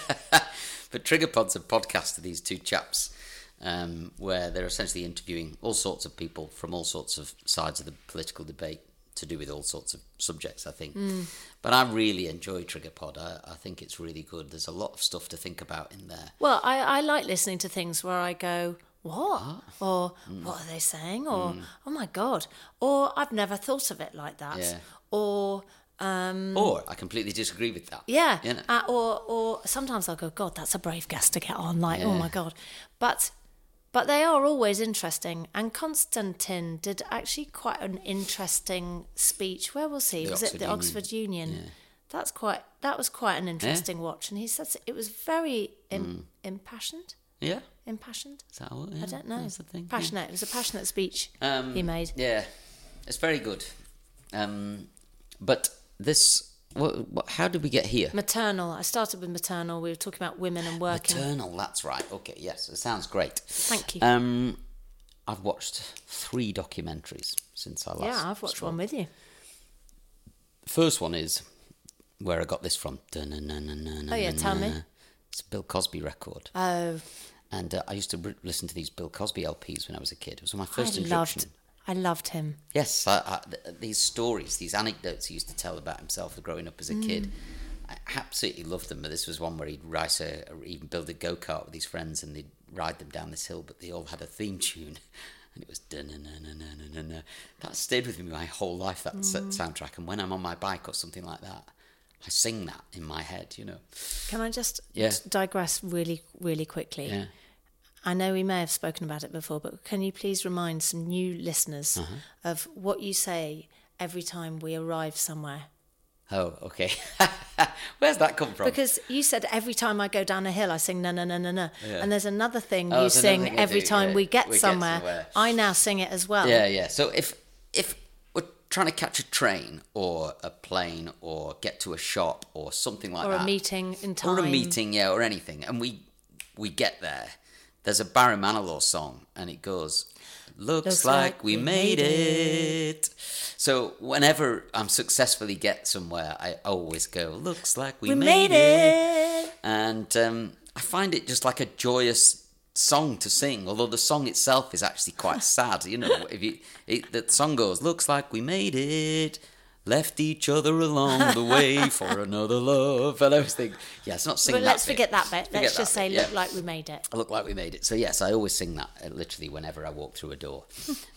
But TriggerPod's a podcast of these two chaps um, where they're essentially interviewing all sorts of people from all sorts of sides of the political debate to do with all sorts of subjects, I think. Mm. But I really enjoy TriggerPod. I, I think it's really good. There's a lot of stuff to think about in there. Well, I, I like listening to things where I go, what? Ah. Or Mm. what are they saying? Or, Mm. oh my God. Or I've never thought of it like that. Yeah. Or... Um, or I completely disagree with that. Yeah. You know? uh, or or sometimes I'll go, God, that's a brave guest to get on. Like, Yeah. oh my God. But but they are always interesting. And Konstantin did actually quite an interesting speech. Where was he? The was Oxford it the Union. Oxford Union? Yeah. That's quite. That was quite an interesting watch. And he says it was very im- Mm. impassioned. Yeah? Impassioned? Is that what? Yeah, I don't know. That's the thing. Passionate. It was a passionate speech Um, he made. Yeah, it's very good. Um, but this, what, what, how did we get here? Maternal. I started with maternal. We were talking about women and working. Maternal, that's right. Okay, yes, it sounds great. Thank you. Um, I've watched three documentaries since I last yeah, I've watched spoke. one with you. First one is where I got this from. Oh yeah, tell me. It's a Bill Cosby record. Oh. And uh, I used to re- listen to these Bill Cosby L Ps when I was a kid. It was my first I introduction. loved, I loved him. Yes, I, I, th- these stories, these anecdotes he used to tell about himself growing up as a Mm. kid, I absolutely loved them. But this was one where he'd race a, or even build a go-kart with his friends and they'd ride them down this hill, but they all had a theme tune. And it was da-na-na-na-na-na-na. That stayed with me my whole life, that mm. soundtrack. And when I'm on my bike or something like that, I sing that in my head, you know. Can I just Yeah. digress really, really quickly? Yeah. I know we may have spoken about it before, but can you please remind some new listeners Uh-huh. of what you say every time we arrive somewhere? Oh, okay. Where's that come from? Because you said every time I go down a hill, I sing na na na na na, Yeah. and there's another thing Oh, you there's another sing thing I every do, time yeah. we get We get somewhere. somewhere. I now sing it as well. Yeah, yeah. So if if we're trying to catch a train or a plane or get to a shop or something like Or that, a meeting in time. or a meeting, yeah, or anything, and we we get there, there's a Barry Manilow song, and it goes, "Looks, Looks like, like we we made, made it. So whenever I'm successfully get somewhere, I always go, "Looks like we, We made, made it. it. And um, I find it just like a joyous song to sing, although the song itself is actually quite sad. You know, if you it, the song goes, "Looks like we made it, left each other along the way for another love," and I was thinking, yeah, it's not singing But that let's bit. forget that bit. Forget Let's that just say, bit, look yeah. like we made it. Look like we made it. So yes, I always sing that uh, literally whenever I walk through a door.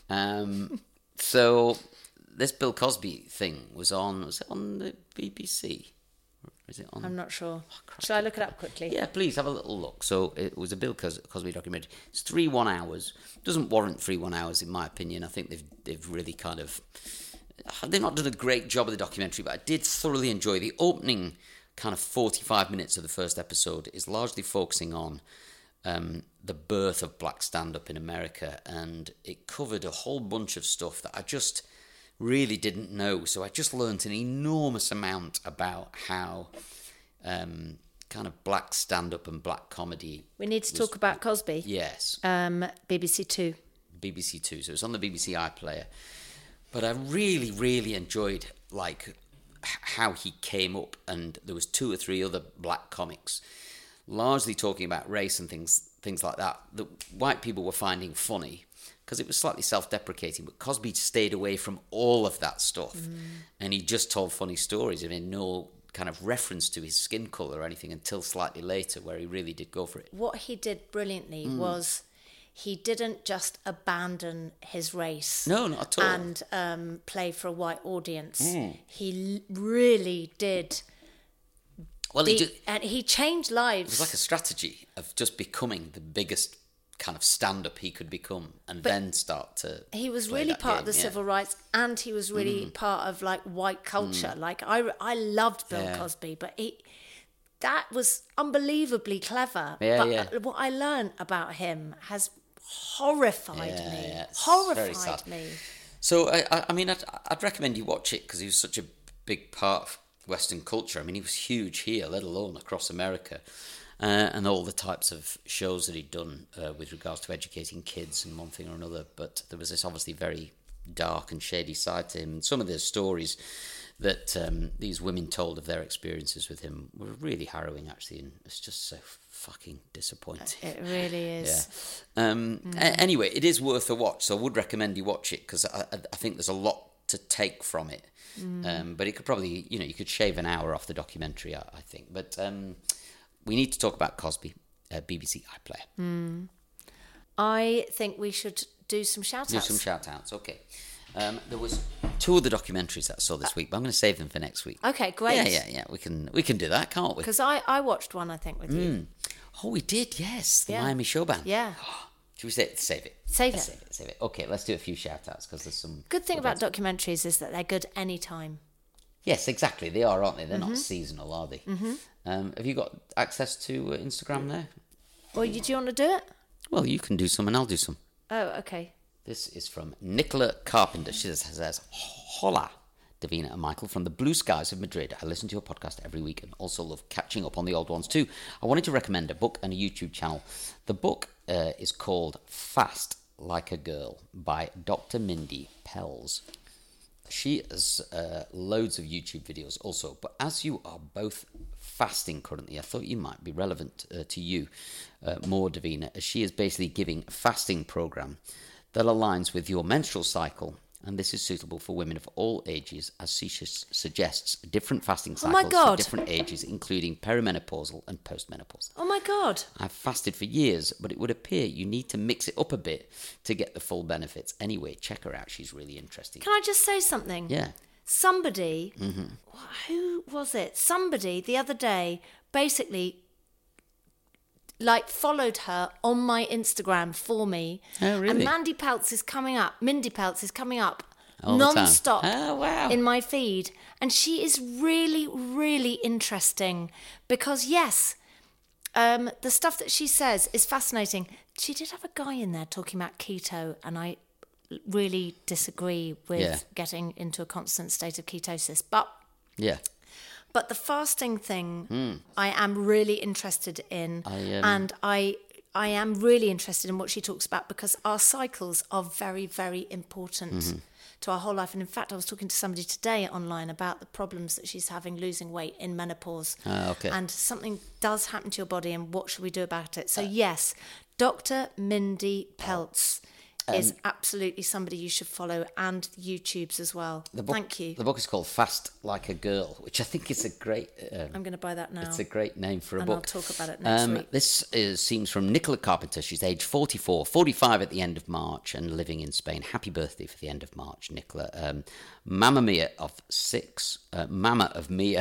um, so this Bill Cosby thing was on. Was it on the B B C? Or is it on? I'm not sure. Oh, Shall I look it up quickly? Yeah, please have a little look. So it was a Bill Cos- Cosby documentary. It's three one hours. Doesn't warrant three one hours in my opinion. I think they've they've really kind of they've not done a great job of the documentary, but I did thoroughly enjoy the opening kind of forty-five minutes of the first episode is largely focusing on um, the birth of black stand-up in America, and it covered a whole bunch of stuff that I just really didn't know. So I just learnt an enormous amount about how um, kind of black stand-up and black comedy. We need to was- talk about Cosby. Yes, Um, B B C Two. B B C Two. So it's on the B B C iPlayer. But I really, really enjoyed like h- how he came up, and there was two or three other black comics, largely talking about race and things, things like that, that white people were finding funny because it was slightly self-deprecating. But Cosby stayed away from all of that stuff, and he just told funny stories. I mean, no kind of reference to his skin color or anything until slightly later, where he really did go for it. What he did brilliantly Mm. was he didn't just abandon his race. No, not at all. And um, play for a white audience. Mm. He l- really did. Well, be- he ju- and he changed It lives. was like a strategy of just becoming the biggest kind of stand-up he could become, and then start to. He was play really that part of game, the yeah. civil rights, and he was really Mm. part of like white culture. Like I, I loved Bill Yeah. Cosby, but he, that was unbelievably clever. Yeah, but yeah. what I learned about him has horrified Yeah, me. yeah, it's very horrified sad. me. So I, I- I mean, I'd, I'd recommend you watch it because he was such a big part of Western culture. I mean, he was huge here, let alone across America, uh, and all the types of shows that he'd done uh, with regards to educating kids and one thing or another. But there was this obviously very dark and shady side to him, and some of the stories that um, these women told of their experiences with him were really harrowing, actually, and it's just so fucking disappointing. It really is. Yeah. Um, a- anyway, it is worth a watch, so I would recommend you watch it because I, I, I think there's a lot to take from it. Um, but it could probably, you know, you could shave an hour off the documentary, I, I think. But um, we need to talk about Cosby, uh, B B C iPlayer. I think we should do some shout Do outs. some shout outs, okay. Um, there was two other documentaries that I saw this week, but I'm going to save them for next week. Okay, great. Yeah, yeah, yeah. We can we can do that, can't we? Because I, I watched one, I think, with you. Oh, we did, yes. The Yeah. Miami Showband. Yeah. Should we say, save it? Save Let's it. Save it, save it. Okay, let's do a few shout outs because there's some. Good thing good about ones. documentaries is that they're good anytime. Yes, exactly. They are, aren't they? They're Mm-hmm. not seasonal, are they? Mm-hmm. Um, have you got access to uh, Instagram there? Well, you, do you want to do it? Well, you can do some and I'll do some. Oh, okay. This is from Nicola Carpenter. She says, says Hola, Davina and Michael, from the blue skies of Madrid. I listen to your podcast every week and also love catching up on the old ones too. I wanted to recommend a book and a YouTube channel. The book uh, is called Fast Like a Girl by Doctor Mindy Pelz. She has uh, loads of YouTube videos also, but as you are both fasting currently, I thought you might be relevant uh, to you uh, more, Davina, as she is basically giving a fasting program that aligns with your menstrual cycle. And this is suitable for women of all ages, as she suggests different fasting Oh my cycles God. for different ages, including perimenopausal and postmenopausal. Oh my God. I've fasted for years, but it would appear you need to mix it up a bit to get the full benefits. Anyway, check her out. She's really interesting. Can I just say something? Yeah. Somebody, Mm-hmm. who was it? Somebody the other day basically like followed her on my Instagram for me. Oh, really? And Mandy Peltz is coming up. Mindy Peltz is coming up All the time. non-stop Oh, wow. in my feed. And she is really, really interesting because, yes, um, the stuff that she says is fascinating. She did have a guy in there talking about keto, and I really disagree with Yeah. getting into a constant state of ketosis. But Yeah. but the fasting thing, I am really interested in, I, um, and I I am really interested in what she talks about because our cycles are very, very important Mm-hmm. to our whole life. And in fact, I was talking to somebody today online about the problems that she's having losing weight in menopause. Ah, okay. And something does happen to your body, and what should we do about it? So yes, Doctor Mindy Peltz is absolutely somebody you should follow, and YouTube's as well. The book, Thank you. The book is called Fast Like a Girl, which I think is a great... Um, I'm going to buy that now. It's a great name for a And book. I'll talk about it next um, week. This is seems from Nicola Carpenter. She's age forty-four, forty-five at the end of March, and living in Spain. Happy birthday for the end of March, Nicola. Um, Mama Mia of six. Uh, Mama of Mia,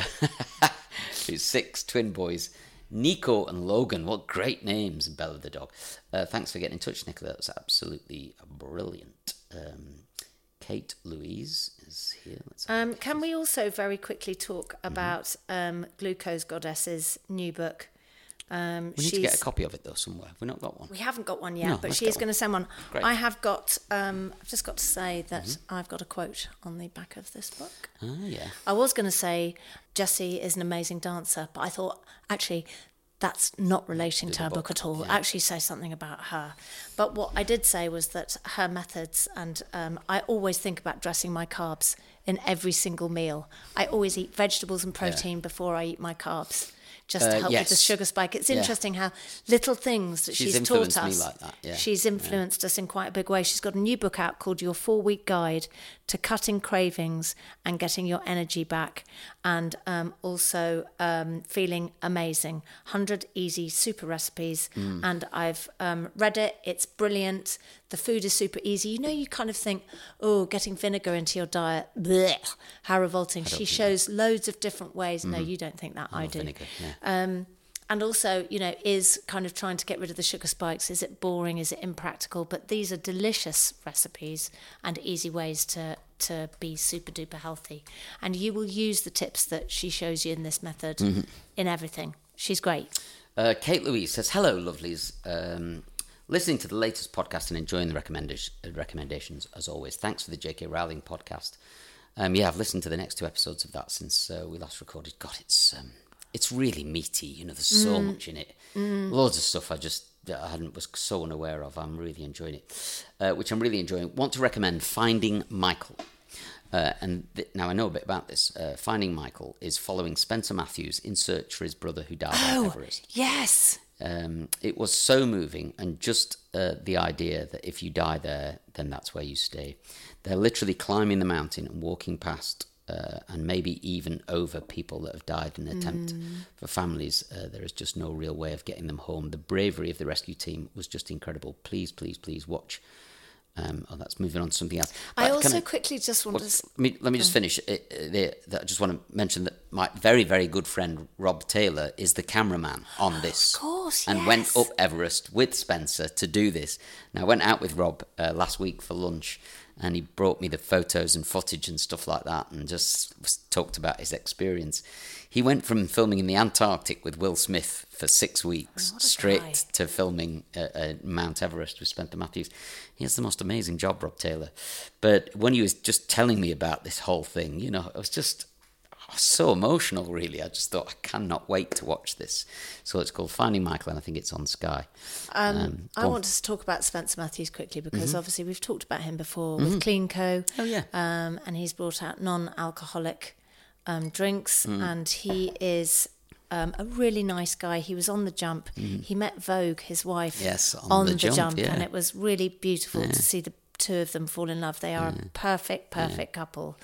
who's six twin boys. Nico and Logan, what great names. Bella the dog. Uh, thanks for getting in touch, Nicola. That's absolutely brilliant. Um, Kate Louise is here. Let's Um, can we also very quickly talk about um, Glucose Goddess's new book? Um, we need to get a she's- copy of it, though, somewhere. We've not got one. We haven't got one yet, No, but let's she get is one. going to send one. Great. I have got, um, I've just got to say that Mm-hmm. I've got a quote on the back of this book. Ah, yeah. I was going to say Jessie is an amazing dancer, but I thought, actually, that's not relating to her book, at all. Actually say something about her. But what I did say was that her methods, and um, I always think about dressing my carbs in every single meal. I always eat vegetables and protein before I eat my carbs, just to Uh, help with the yes. sugar spike. It's Yeah. interesting how little things that She's she's, taught influenced me us. like that, yeah. She's influenced us in quite a big way. She's got a new book out called Your Four-Week Guide to Cutting Cravings and Getting Your Energy Back, and um, also um, Feeling Amazing. one hundred easy super recipes. Mm. And I've um, read it. It's brilliant. The food is super easy. You know, you kind of think, oh, getting vinegar into your diet, blech, how revolting. She shows loads of different ways. No, you don't think that. I, love do. vinegar, yeah. Um, and also, you know, is kind of trying to get rid of the sugar spikes. Is it boring? Is it impractical? But these are delicious recipes and easy ways to, to be super duper healthy. And you will use the tips that she shows you in this method Mm-hmm. in everything. She's great. Uh, Kate Louise says, hello, lovelies. Um, listening to the latest podcast and enjoying the recommendation, recommendations, as always. Thanks for the J K Rowling podcast. Um, yeah, I've listened to the next two episodes of that since uh, we last recorded. God, it's um, it's really meaty. You know, there's so much in it. Loads of stuff I just that I hadn't was so unaware of. I'm really enjoying it, uh, which I'm really enjoying. Want to recommend Finding Michael. Uh, and th- now I know a bit about this. Uh, Finding Michael is following Spencer Matthews in search for his brother who died Oh. on Everest. Yes. Um, it was so moving, and just uh, the idea that if you die there, then that's where you stay. They're literally climbing the mountain and walking past, uh, and maybe even over people that have died in an attempt. For families, uh, there is just no real way of getting them home. The bravery of the rescue team was just incredible. Please, please, please watch. Um, oh, that's moving on to something else. I But also can quickly just want well, to... s- let me, let me just finish. It, it, it, I just want to mention that my very, very good friend Rob Taylor is the cameraman on this. Of course, And yes. went up Everest with Spencer to do this. Now, I went out with Rob uh, last week for lunch, and he brought me the photos and footage and stuff like that, and just was, talked about his experience. He went from filming in the Antarctic with Will Smith for six weeks What a straight guy. to filming uh, uh, Mount Everest with Spencer Matthews. He has the most amazing job, Rob Taylor. But when he was just telling me about this whole thing, you know, it was just I was so emotional, really. I just thought, I cannot wait to watch this. So it's called Finding Michael, and I think it's on Sky. Um, Um, I go on. want to talk about Spencer Matthews quickly because obviously we've talked about him before with Clean Co. Oh, yeah. Um, and he's brought out non-alcoholic um, drinks, and he is um, a really nice guy. He was on the jump. He met Vogue, his wife, Yes, on the jump, yeah. and it was really beautiful to see the two of them fall in love. They are Yeah. a perfect, perfect Yeah. couple.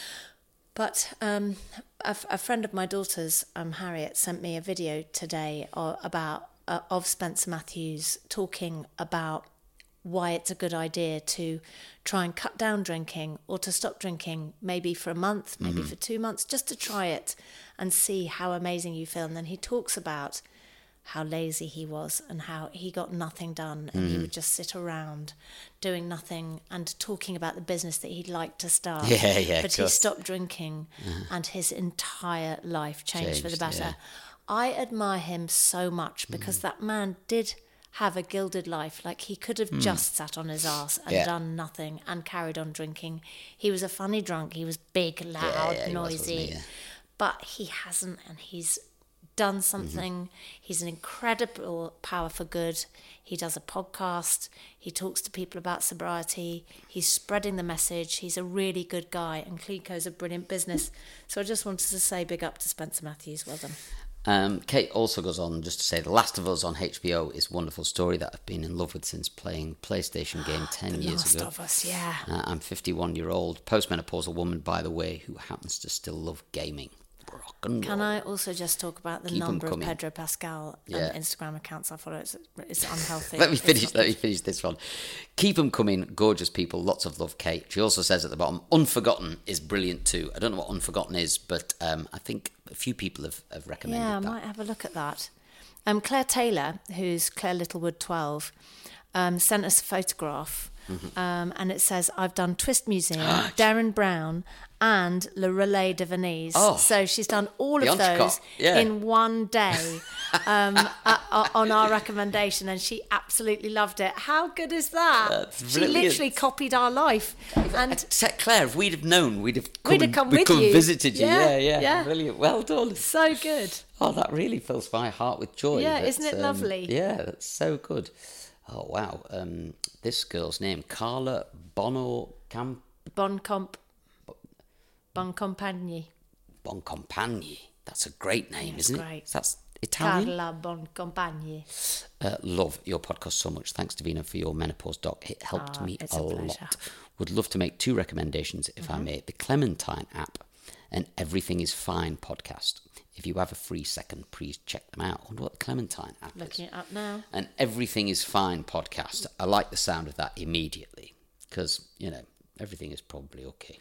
But um, a, a friend of my daughter's, um, Harriet, sent me a video today of, about uh, of Spencer Matthews talking about why it's a good idea to try and cut down drinking or to stop drinking, maybe for a month, maybe Mm-hmm. for two months, just to try it and see how amazing you feel. And then he talks about how lazy he was and how he got nothing done, and Mm-hmm. he would just sit around doing nothing and talking about the business that he'd like to start. Yeah, yeah, But of he course. stopped drinking and his entire life changed, for the Changed, better. yeah. I admire him so much because Mm. that man did have a gilded life. Like, he could have just sat on his ass and Mm. Yeah. done nothing and carried on drinking. He was a funny drunk. He was big, loud, yeah, he was, wasn't noisy. he? Yeah. But he hasn't, and he's done something. He's an incredible power for good. He does a podcast. He talks to people about sobriety. He's spreading the message. He's a really good guy, and Clico's a brilliant business. So I just wanted to say big up to Spencer Matthews. Well done. Um, Kate also goes on just to say The Last of Us on H B O is a wonderful story that I've been in love with since playing PlayStation game ten The years Last ago. of Us, yeah. Uh, I'm fifty-one-year-old postmenopausal woman, by the way, who happens to still love gaming. Rock and Can roll. I also just talk about the Keep 'em number of coming. Pedro Pascal um, Yeah. Instagram accounts I follow? It's, it's unhealthy. Let me It's finish. not Let me good. finish this one. Keep them coming, gorgeous people. Lots of love, Kate. She also says at the bottom, Unforgotten is brilliant too. I don't know what Unforgotten is, but um, I think a few people have, have recommended Yeah, I that. might have a look at that. Um, Claire Taylor, who's Claire Littlewood twelve, um, sent us a photograph, Mm-hmm. um, and it says, I've done Twist Museum, Darren Brown, and Le Relais de Venise. Oh, so she's done all the of those Entrecote, yeah. in one day um, uh, uh, on our recommendation, and she absolutely loved it. How good is that? That's she brilliant. literally copied our life. And Except Claire, if we'd have known, we'd have come, We'd have and- come we'd with come and you. visited you. Yeah, Yeah, yeah, yeah. Brilliant. Well done. so good. Oh, that really fills my heart with joy. Yeah, that, isn't it um, lovely? Yeah, that's so good. Oh, wow. Um, this girl's name, Carla Bono Camp Bon Comp. Bon Compagni. Boncompagni. That's a great name, Yeah, it's isn't great. it? That's Italian. Carla Bon Compagni. Uh, love your podcast so much. Thanks, Davina, for your menopause doc. It helped Ah, me it's a, a pleasure. lot. Would love to make two recommendations, if I may. The Clementine app and Everything is Fine podcast. If you have a free second, please check them out. I wonder what the Clementine app Looking is. it up now. And Everything is Fine podcast. I like the sound of that immediately because, you know, everything is probably okay.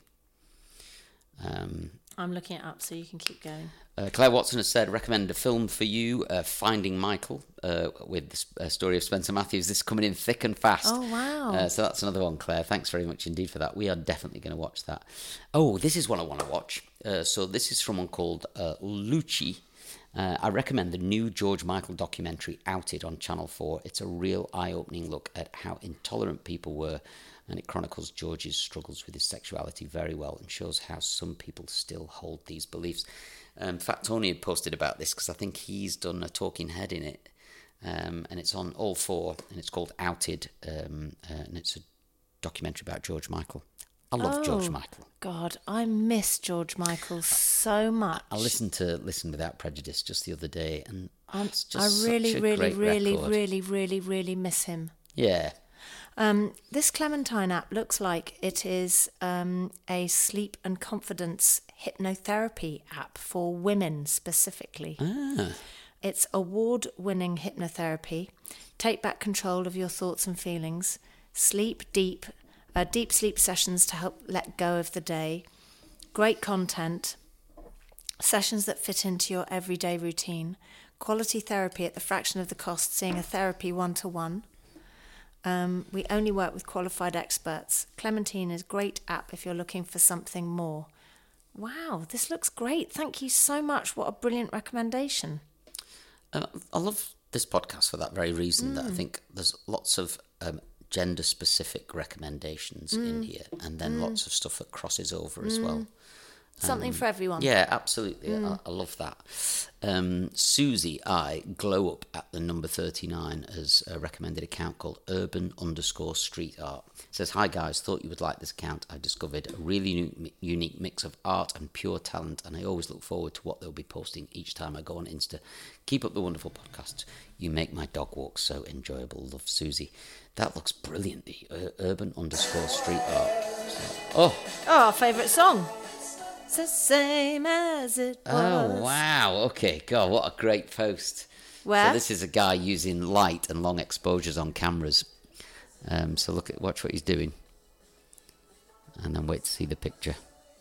Um, I'm looking it up so you can keep going. Uh, Claire Watson has said, recommend a film for you, uh, Finding Michael, uh, with the sp- uh, story of Spencer Matthews. This is coming in thick and fast. Oh, wow. Uh, so that's another one, Claire. Thanks very much indeed for that. We are definitely going to watch that. Oh, this is what I want to watch. Uh, so this is from one called uh, Lucci. Uh, I recommend the new George Michael documentary, Outed, on Channel four. It's a real eye-opening look at how intolerant people were, and it chronicles George's struggles with his sexuality very well and shows how some people still hold these beliefs. Um, in fact, Tony had posted about this because I think he's done a talking head in it, um, and it's on all four, and it's called Outed, um, uh, and it's a documentary about George Michael. I love George Oh, Michael. God, I miss George Michael so much. I listened to Listen Without Prejudice just the other day, and I'm- it's I just really, such a really, great really, record. really, really, really miss him. Yeah. Um, this Clementine app looks like it is um, a sleep and confidence hypnotherapy app for women specifically. Ah. It's award-winning hypnotherapy. Take back control of your thoughts and feelings. Sleep deep, uh, deep sleep sessions to help let go of the day. Great content. Sessions that fit into your everyday routine. Quality therapy at the fraction of the cost, seeing a therapy one-to-one. Um, we only work with qualified experts. Clementine is a great app if you're looking for something more. Wow, this looks great. Thank you so much. What a brilliant recommendation. Uh, I love this podcast for that very reason, Mm. that I think there's lots of um, gender-specific recommendations Mm. in here, and then lots of stuff that crosses over as well. Something Um, for everyone. Yeah, absolutely. I, I love that. Um, Susie I Glow Up at the number thirty-nine has a recommended account called Urban underscore Street Art. It says, hi guys, thought you would like this account. I discovered a really u- unique mix of art and pure talent, and I always look forward to what they'll be posting each time I go on Insta. Keep up the wonderful podcast. You make my dog walk so enjoyable. Love, Susie. That looks brilliant. The uh, Urban underscore Street Art. Oh, Oh, our favourite song. It's the same as it was. Oh, wow. Okay, God, what a great post. Where? So this is a guy using light and long exposures on cameras. Um, so look at, watch what he's doing. And then wait to see the picture.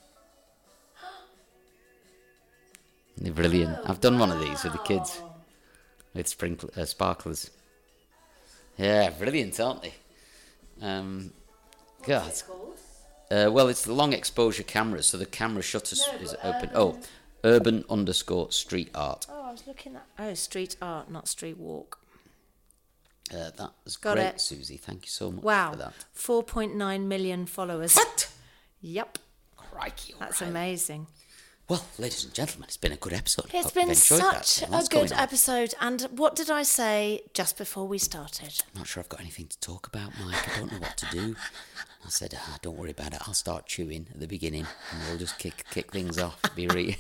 They're brilliant. Oh, I've done one of these with the kids. With sprinkler, uh, sparklers. Yeah, brilliant, aren't they? Um, God. Uh, well, it's the long exposure cameras, so the camera shutter no, is open. Um, oh, Urban underscore Street Art. Oh, I was looking at... Oh, street art, not street walk. Uh, that was Got great, it. Susie. Thank you so much Wow. for that. four point nine million followers. What? Yep. Crikey, all That's right. amazing. Well, ladies and gentlemen, it's been a good episode. It's Hope been you've enjoyed such that. a Lots good going on. episode. And what did I say just before we started? I'm not sure I've got anything to talk about, Mike. I don't know what to do. I said, ah, don't worry about it. I'll start chewing at the beginning and we'll just kick kick things off. Be re-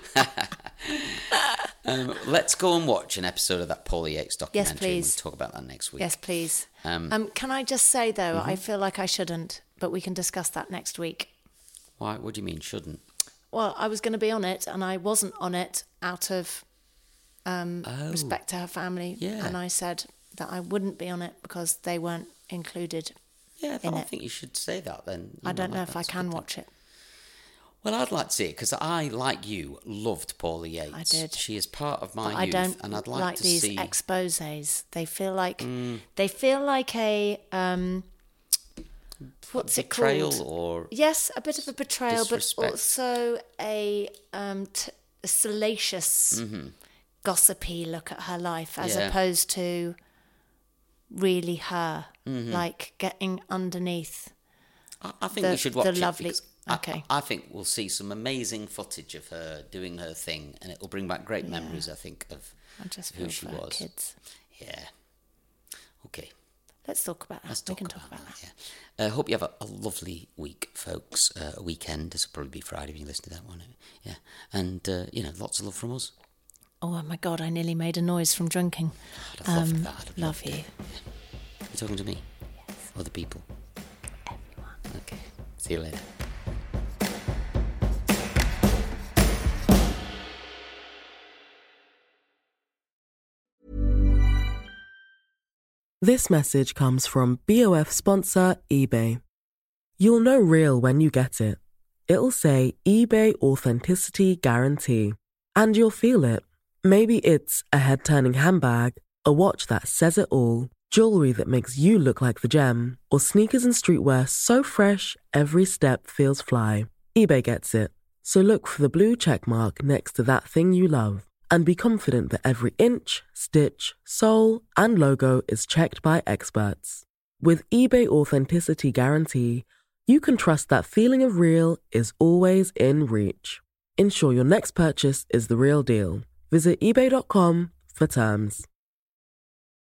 um, let's go and watch an episode of that Paul Yates documentary. Yes, please. And we'll talk about that next week. Yes, please. Um, Um, can I just say, though, mm-hmm. I feel like I shouldn't, but we can discuss that next week. Why? What do you mean, shouldn't? Well, I was going to be on it, and I wasn't on it out of um, Oh. respect to her family. Yeah. And I said that I wouldn't be on it because they weren't included. Yeah, I, in thought, I it. think you should say that then. You I don't know like if I that's a can good thing. watch it. Well, I'd like to see it because I, like you, loved Paula Yates. I did. She is part of my But I youth, don't and I'd like, like to these see. exposés. They feel like Mm. they feel like a um, what's it betrayal called? or Yes, a bit of a betrayal, disrespect. but also a, um, t- a salacious, gossipy look at her life, as Mm-hmm. Yeah. opposed to really her, Mm-hmm. like getting underneath. I, I think the- we should watch the it. lovely- because I- okay. I, think we'll see some amazing footage of her doing her thing, and it will bring back great memories. I think of I just who feel she for her was. kids. Yeah. Okay. Let's talk about that. Let's we talk can about, talk about that. that. Yeah. I uh, hope you have a, a lovely week, folks. Uh, a weekend. This will probably be Friday when you listen to that one. Yeah. And uh, you know, lots of love from us. Oh my God! I nearly made a noise from drinking. I'd love Um, that. I'd love love you. it. You talking to me? Yes. Other people? Everyone. Okay. See you later. This message comes from B O F sponsor eBay. You'll know real when you get it. It'll say eBay Authenticity Guarantee. And you'll feel it. Maybe it's a head-turning handbag, a watch that says it all, jewelry that makes you look like the gem, or sneakers and streetwear so fresh every step feels fly. eBay gets it. So look for the blue check mark next to that thing you love. And be confident that every inch, stitch, sole, and logo is checked by experts. With eBay Authenticity Guarantee, you can trust that feeling of real is always in reach. Ensure your next purchase is the real deal. Visit ebay dot com for terms.